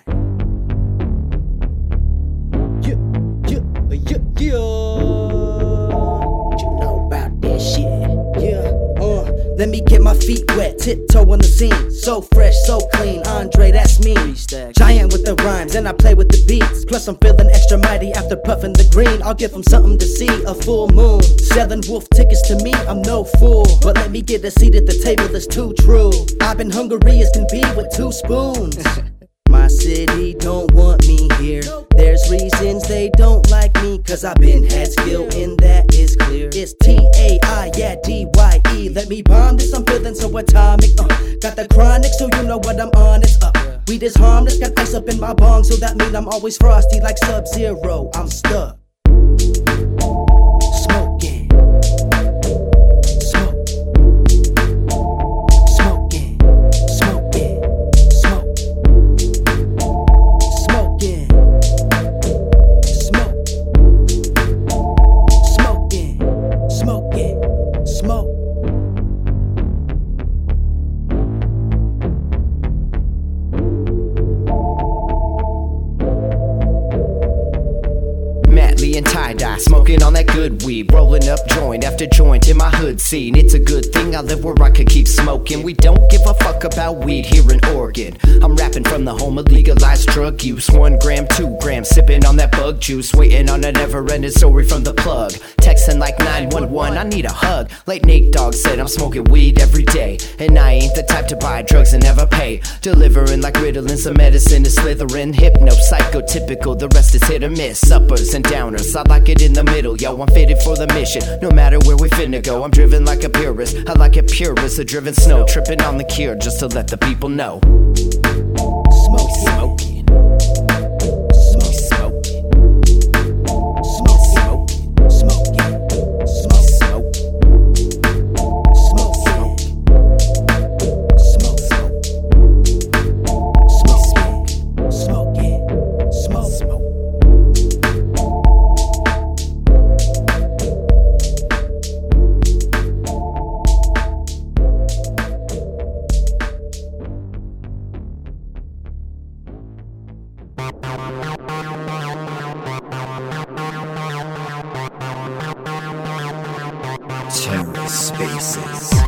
Yeah, yeah, yeah, yeah. What you know about that shit? Yeah, uh, Let me get my feet wet, tiptoe on the scene. So fresh, so clean, Andre, that's me. Giant with the rhymes, and I play with the beats. Plus I'm feeling extra mighty after puffing the green. I'll give them something to see, a full moon. Selling wolf tickets to me, I'm no fool. But let me get a seat at the table that's too true. I've been hungry as can be with two spoons. My city don't want me here. There's reasons they don't like me, cause I've been had skill and that is clear. It's T A I, yeah, D Y E. Let me bomb this, I'm feeling so atomic. uh, Got the chronic, so you know what I'm on. It's up. Weed is harmless, got ice up in my bong, so that mean I'm always frosty like Sub-Zero. I'm stuck. Smoking. Smoke. Smoking. Smoking. Smoke. Smoking. Smoke. Smoking. Smoking. Smoke. Matley and tie-dye, smoking on that good weed. Rolling up joint after joint in my hood scene. It's a good thing I live where I could keep smoking. We don't give a fuck about weed here in Oregon. I'm rapping from the home of legalized drug use. One gram, two grams, sipping on that bug juice. Waiting on a never-ending story from the plug. Texting like nine one one, I need a hug. Like Nate Dogg said, I'm smoking weed every day. And I ain't the type to buy drugs and never pay. Delivering like Ritalin, some medicine is slithering. Hypno, psychotypical, the rest is hit or miss. Uppers and downers, I like it in the middle. Yo, I'm fitted for the mission, no matter where we finna go. I'm driven like a purist, I like it pure as a driven snow. Tripping on the cure just to let the people know. Smoke, smoking. Smoke, smoking. Smoke, smoking. Smoking. Smoke, smoke. Smoke, smoke. Smoke, smoke. Smoke, smoking. Smoke, smoke. TerraSpaces.